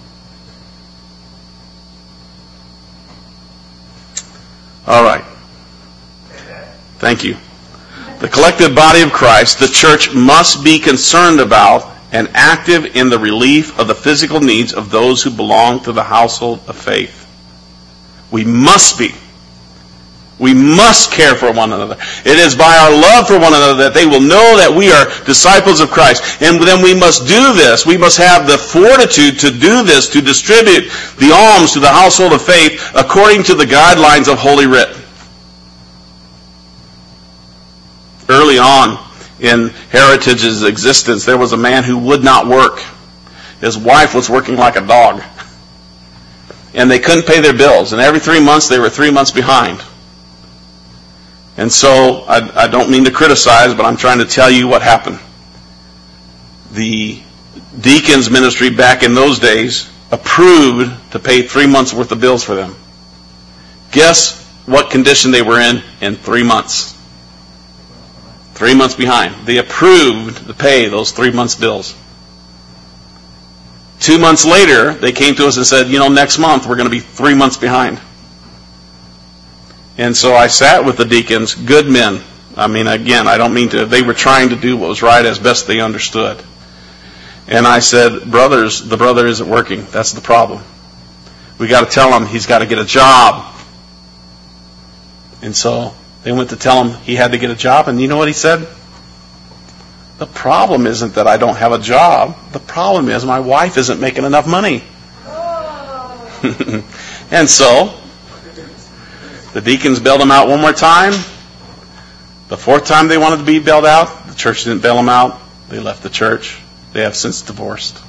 [SPEAKER 1] All right. Thank you. The collective body of Christ, the church, must be concerned about and active in the relief of the physical needs of those who belong to the household of faith. We must be. We must care for one another. It is by our love for one another that they will know that we are disciples of Christ. And then we must do this. We must have the fortitude to do this, to distribute the alms to the household of faith according to the guidelines of Holy Writ. Early on in Heritage's existence, there was a man who would not work. His wife was working like a dog. And they couldn't pay their bills. And every three months, they were three months behind. And so, I, I don't mean to criticize, but I'm trying to tell you what happened. The deacons ministry back in those days approved to pay three months worth of bills for them. Guess what condition they were in in three months? Three months behind. They approved to pay those three months' bills. Two months later, they came to us and said, you know, next month we're going to be three months behind. And so I sat with the deacons, good men. I mean, again, I don't mean to, they were trying to do what was right as best they understood. And I said, brothers, the brother isn't working. That's the problem. We got to tell him he's got to get a job. And so they went to tell him he had to get a job. And you know what he said? The problem isn't that I don't have a job. The problem is my wife isn't making enough money. And so the deacons bailed him out one more time. The fourth time they wanted to be bailed out, the church didn't bail them out. They left the church. They have since divorced.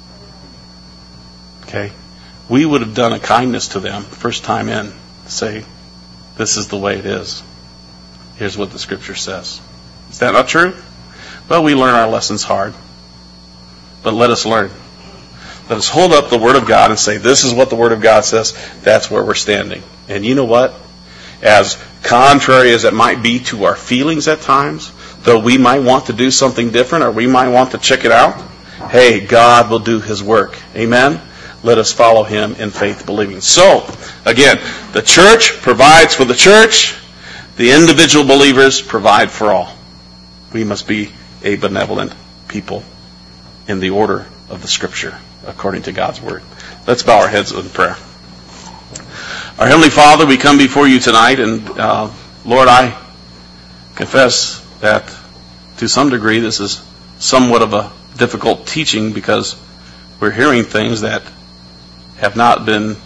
[SPEAKER 1] Okay? We would have done a kindness to them first time in to say, this is the way it is. Here's what the Scripture says. Is that not true? Well, we learn our lessons hard. But let us learn. Let us hold up the Word of God and say, this is what the Word of God says. That's where we're standing. And you know what? As contrary as it might be to our feelings at times, though we might want to do something different or we might want to check it out, hey, God will do His work. Amen? Let us follow Him in faith believing. So, again, the church provides for the church. The individual believers provide for all. We must be a benevolent people in the order of the Scripture, according to God's Word. Let's bow our heads in prayer. Our Heavenly Father, we come before you tonight, and uh, Lord, I confess that to some degree this is somewhat of a difficult teaching because we're hearing things that have not been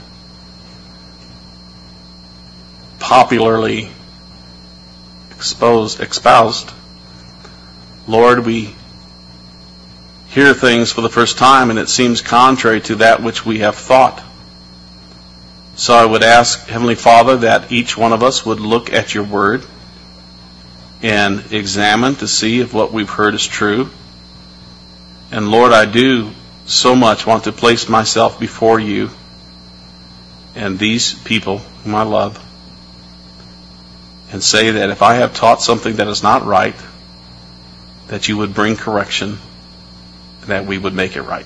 [SPEAKER 1] popularly exposed, espoused. Lord, we hear things for the first time and it seems contrary to that which we have thought. So I would ask, Heavenly Father, that each one of us would look at your Word and examine to see if what we've heard is true. And Lord, I do so much want to place myself before you and these people whom I love and say that if I have taught something that is not right, that you would bring correction and that we would make it right.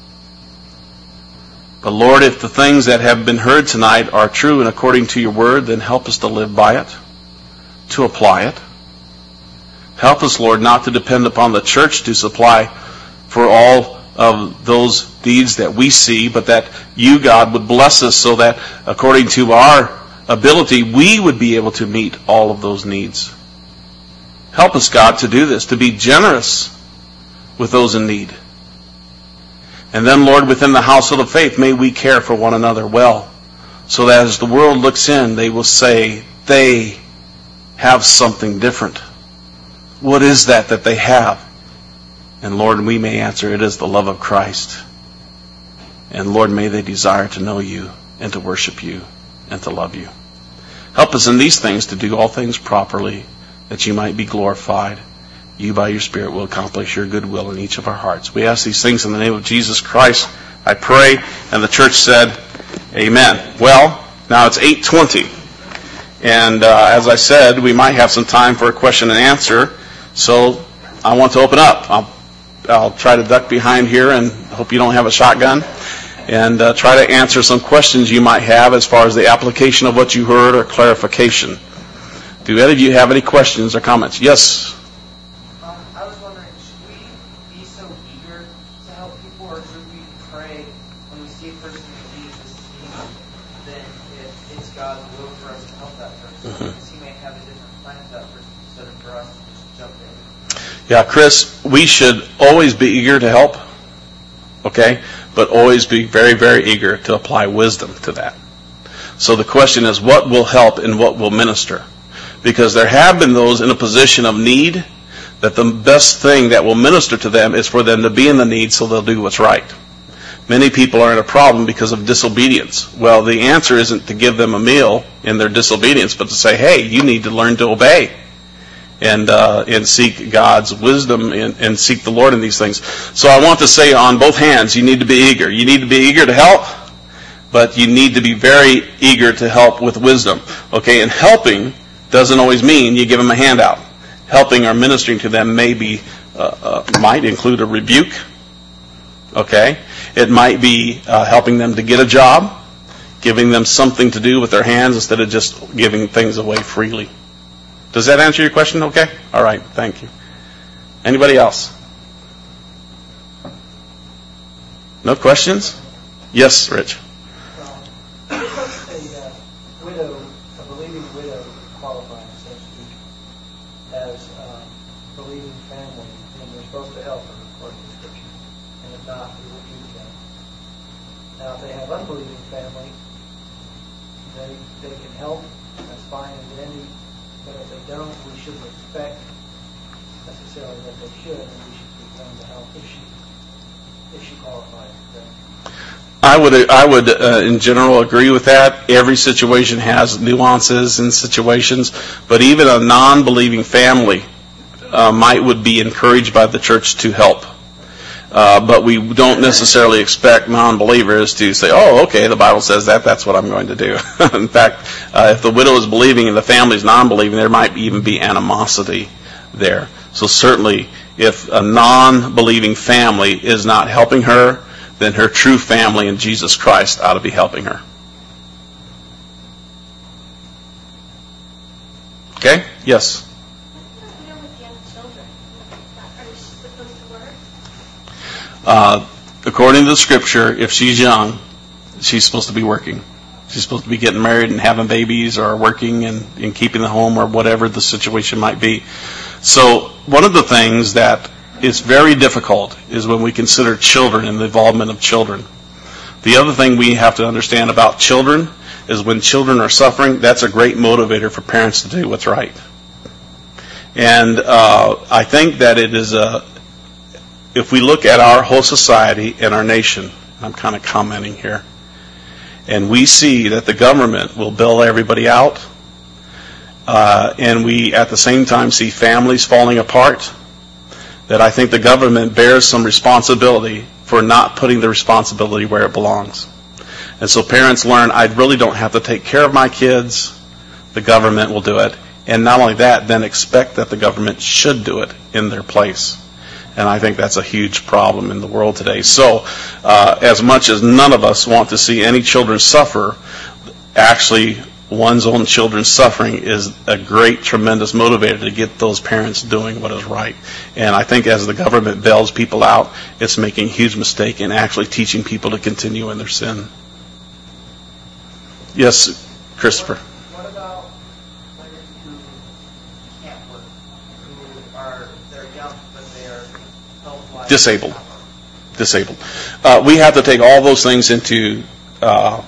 [SPEAKER 1] But Lord, if the things that have been heard tonight are true and according to your Word, then help us to live by it, to apply it. Help us, Lord, not to depend upon the church to supply for all of those needs that we see, but that you, God, would bless us so that according to our ability, we would be able to meet all of those needs. Help us, God, to do this, to be generous with those in need. And then, Lord, within the household of faith, may we care for one another well, so that as the world looks in, they will say, they have something different. What is that that they have? And Lord, we may answer, it is the love of Christ. And Lord, may they desire to know you and to worship you and to love you. Help us in these things to do all things properly, that you might be glorified. You by your Spirit will accomplish your good will in each of our hearts. We ask these things in the name of Jesus Christ. I pray. And the church said, amen. Well, now it's eight twenty. And uh, as I said, we might have some time for a question and answer. So I want to open up. I'll, I'll try to duck behind here and hope you don't have a shotgun. And uh, try to answer some questions you might have as far as the application of what you heard or clarification. Do any of you have any questions or comments? Yes? Yeah, Chris, we should always be eager to help, okay? But always be very, very eager to apply wisdom to that. So the question is, what will help and what will minister? Because there have been those in a position of need that the best thing that will minister to them is for them to be in the need so they'll do what's right. Many people are in a problem because of disobedience. Well, the answer isn't to give them a meal in their disobedience, but to say, hey, you need to learn to obey. And uh, and seek God's wisdom and, and seek the Lord in these things. So I want to say on both hands, you need to be eager. You need to be eager to help, but you need to be very eager to help with wisdom. Okay, and helping doesn't always mean you give them a handout. Helping or ministering to them may be, uh, uh, might include a rebuke. Okay, it might be uh, helping them to get a job, giving them something to do with their hands instead of just giving things away freely. Does that answer your question okay? All right, thank you. Anybody else? No questions? Yes, Rich.
[SPEAKER 3] Um, a uh, widow, a believing widow qualifies, so to speak, as um, believing family, and we're supposed to help her according to Scripture. And if not, we will use them. Now, if they have unbelieving family, they they can help. That's fine and dandy. But if they don't, we shouldn't expect necessarily that they should, and we should be willing to help if she if she qualifies. Okay?
[SPEAKER 1] I would, I would, uh, in general, agree with that. Every situation has nuances and situations, but even a non-believing family uh, might would be encouraged by the church to help. Uh, but we don't necessarily expect non-believers to say, "Oh, okay, the Bible says that. That's what I'm going to do." In fact, uh, if the widow is believing and the family is non-believing, there might even be animosity there. So certainly, if a non-believing family is not helping her, then her true family in Jesus Christ ought to be helping her. Okay? Yes?
[SPEAKER 2] What's the deal with young children? Are they supposed to work?
[SPEAKER 1] Uh, according to the Scripture, if she's young, she's supposed to be working. She's supposed to be getting married and having babies or working and, and keeping the home or whatever the situation might be. So one of the things that is very difficult is when we consider children and the involvement of children. The other thing we have to understand about children is when children are suffering, that's a great motivator for parents to do what's right. And uh, I think that it is a, if we look at our whole society and our nation, I'm kind of commenting here, and we see that the government will bail everybody out, uh, and we at the same time see families falling apart, that I think the government bears some responsibility for not putting the responsibility where it belongs. And so parents learn, I really don't have to take care of my kids. The government will do it. And not only that, then expect that the government should do it in their place. And I think that's a huge problem in the world today. So uh, as much as none of us want to see any children suffer, actually one's own children's suffering is a great, tremendous motivator to get those parents doing what is right. And I think as the government bails people out, it's making a huge mistake in actually teaching people to continue in their sin. Yes, Christopher.
[SPEAKER 4] What, what about women who can't work, who are, they're young, but they are health-wise
[SPEAKER 1] Disabled. Disabled. Uh, we have to take all those things into uh,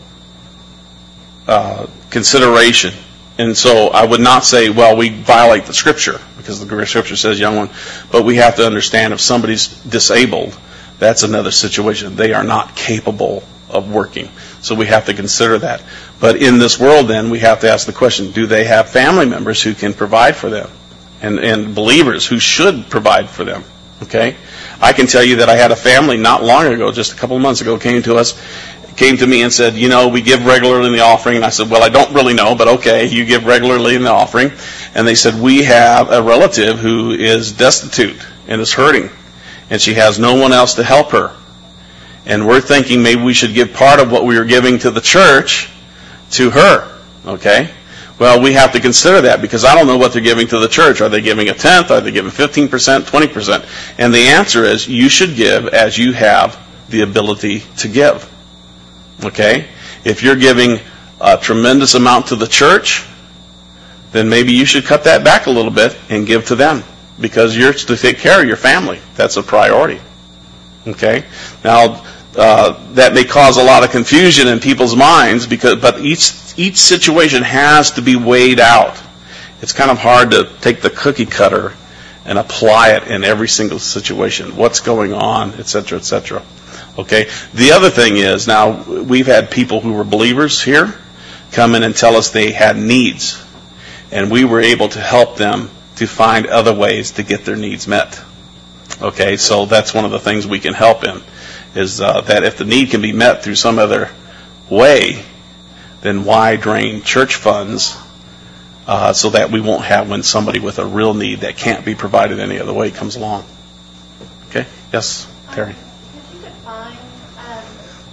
[SPEAKER 1] Uh, consideration. And so I would not say, well, we violate the Scripture, because the Scripture says young one, but we have to understand if somebody's disabled, that's another situation. They are not capable of working. So we have to consider that. But in this world then, we have to ask the question, do they have family members who can provide for them? And, and believers who should provide for them? Okay? I can tell you that I had a family not long ago, just a couple of months ago, came to us, came to me and said, you know, we give regularly in the offering. And I said, well, I don't really know, but okay, you give regularly in the offering. And they said, we have a relative who is destitute and is hurting, and she has no one else to help her. And we're thinking maybe we should give part of what we were giving to the church to her. Okay? Well, we have to consider that, because I don't know what they're giving to the church. Are they giving a tenth? Are they giving fifteen percent, twenty percent? And the answer is, you should give as you have the ability to give. Okay? If you're giving a tremendous amount to the church, then maybe you should cut that back a little bit and give to them, because you're to take care of your family. That's a priority. Okay? Now, uh, that may cause a lot of confusion in people's minds, because but each each situation has to be weighed out. It's kind of hard to take the cookie cutter and apply it in every single situation. What's going on, et cetera, et cetera. Okay. The other thing is, now we've had people who were believers here come in and tell us they had needs, and we were able to help them to find other ways to get their needs met. Okay, so that's one of the things we can help in, is uh, that if the need can be met through some other way, then why drain church funds uh, so that we won't have when somebody with a real need that can't be provided any other way comes along. Okay. Yes, Terry.
[SPEAKER 2] Define um,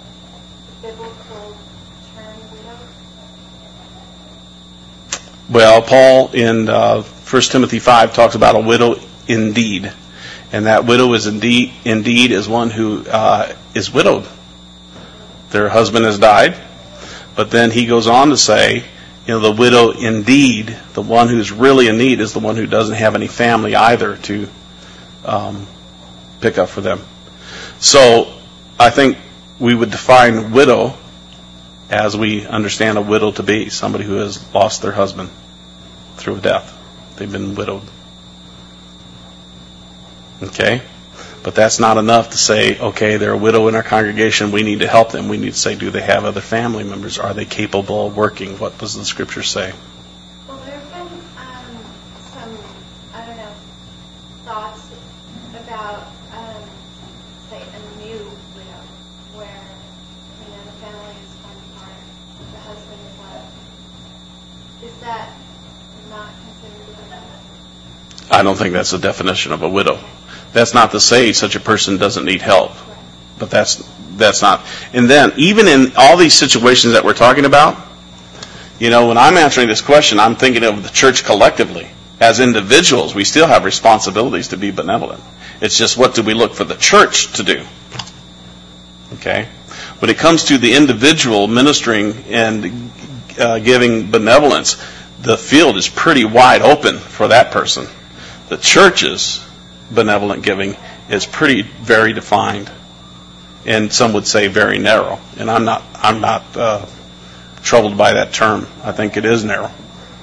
[SPEAKER 2] the biblical term widow?
[SPEAKER 1] Well, Paul in uh, First Timothy five talks about a widow indeed. And that widow is indeed, indeed is one who uh, is widowed. Their husband has died. But then he goes on to say, you know, the widow indeed, the one who's really in need, is the one who doesn't have any family either to um, pick up for them. So I think we would define widow as we understand a widow to be, somebody who has lost their husband through a death. They've been widowed. Okay? But that's not enough to say, okay, they're a widow in our congregation, we need to help them. We need to say, do they have other family members? Are they capable of working? What does the Scripture say?
[SPEAKER 2] Well, there have been um, some, I don't know, thoughts about, um, say, a new widow, where, you know, the family is one part, the husband is left. Is that not considered a widow?
[SPEAKER 1] I don't think that's the definition of a widow. That's not to say such a person doesn't need help. But that's that's not. And then, even in all these situations that we're talking about, you know, when I'm answering this question, I'm thinking of the church collectively. As individuals, we still have responsibilities to be benevolent. It's just, what do we look for the church to do? Okay? When it comes to the individual ministering and uh, giving benevolence, the field is pretty wide open for that person. The church's benevolent giving is pretty very defined, and some would say very narrow. And I'm not I'm not uh, troubled by that term. I think it is narrow.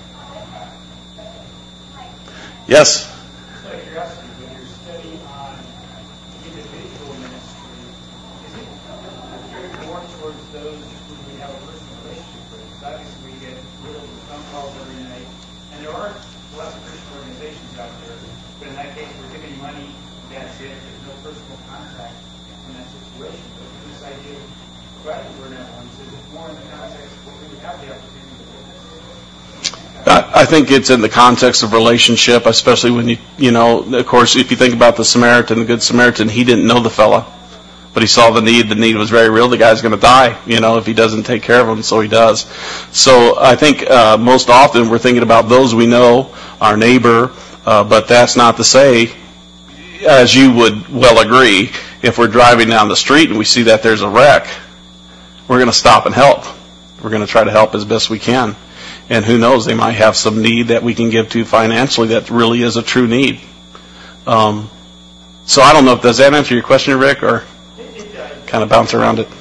[SPEAKER 1] Yes.
[SPEAKER 5] Out of curiosity, when you're studying on individual ministry, is it geared more towards those who we have a personal relationship with? Because obviously we get riddled with phone calls every night, and there are lots of Christian organizations out there. But in that case, we're giving money, that's it. There's no personal contact in that situation. But in this idea of providing benevolence, is it more in the context of what we would have the opportunity to witness?
[SPEAKER 1] I think it's in the context of relationship, especially when you, you know, of course, if you think about the Samaritan, the Good Samaritan, he didn't know the fella, but he saw the need. The need was very real. The guy's going to die, you know, if he doesn't take care of him, so he does. So I think uh, most often we're thinking about those we know, our neighbor, uh, but that's not to say, as you would well agree, if we're driving down the street and we see that there's a wreck, we're going to stop and help. We're going to try to help as best we can. And who knows, they might have some need that we can give to financially that really is a true need. Um, so I don't know, if does that answer your question, Rick, or kind of bounce around it?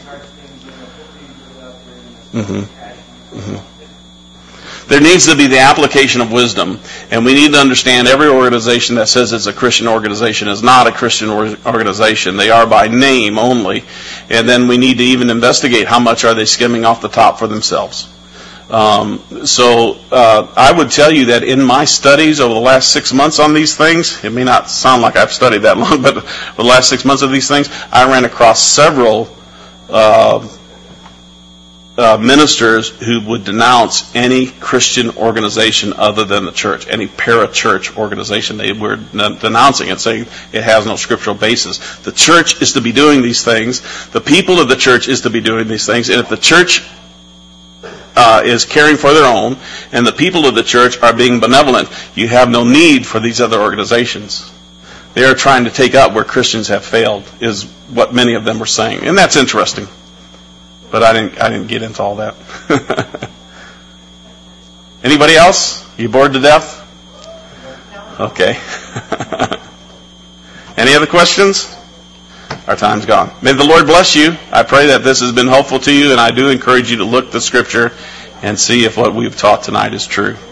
[SPEAKER 1] Mm-hmm. Mm-hmm. There needs to be the application of wisdom, and we need to understand every organization that says it's a Christian organization is not a Christian organization. They are by name only, and then we need to even investigate how much are they skimming off the top for themselves. Um, so uh, I would tell you that in my studies over the last six months on these things, it may not sound like I've studied that long, but for the last six months of these things, I ran across several uh, uh, ministers who would denounce any Christian organization other than the church, any parachurch organization. They were denouncing it, saying it has no scriptural basis. The church is to be doing these things. The people of the church is to be doing these things. And if the church Uh, is caring for their own, and the people of the church are being benevolent, you have no need for these other organizations. They are trying to take up where Christians have failed, is what many of them were saying. And that's interesting. But I didn't I didn't get into all that. Anybody else? You bored to death? Okay. Any other questions? Our time's gone. May the Lord bless you. I pray that this has been helpful to you, and I do encourage you to look the Scripture and see if what we've taught tonight is true.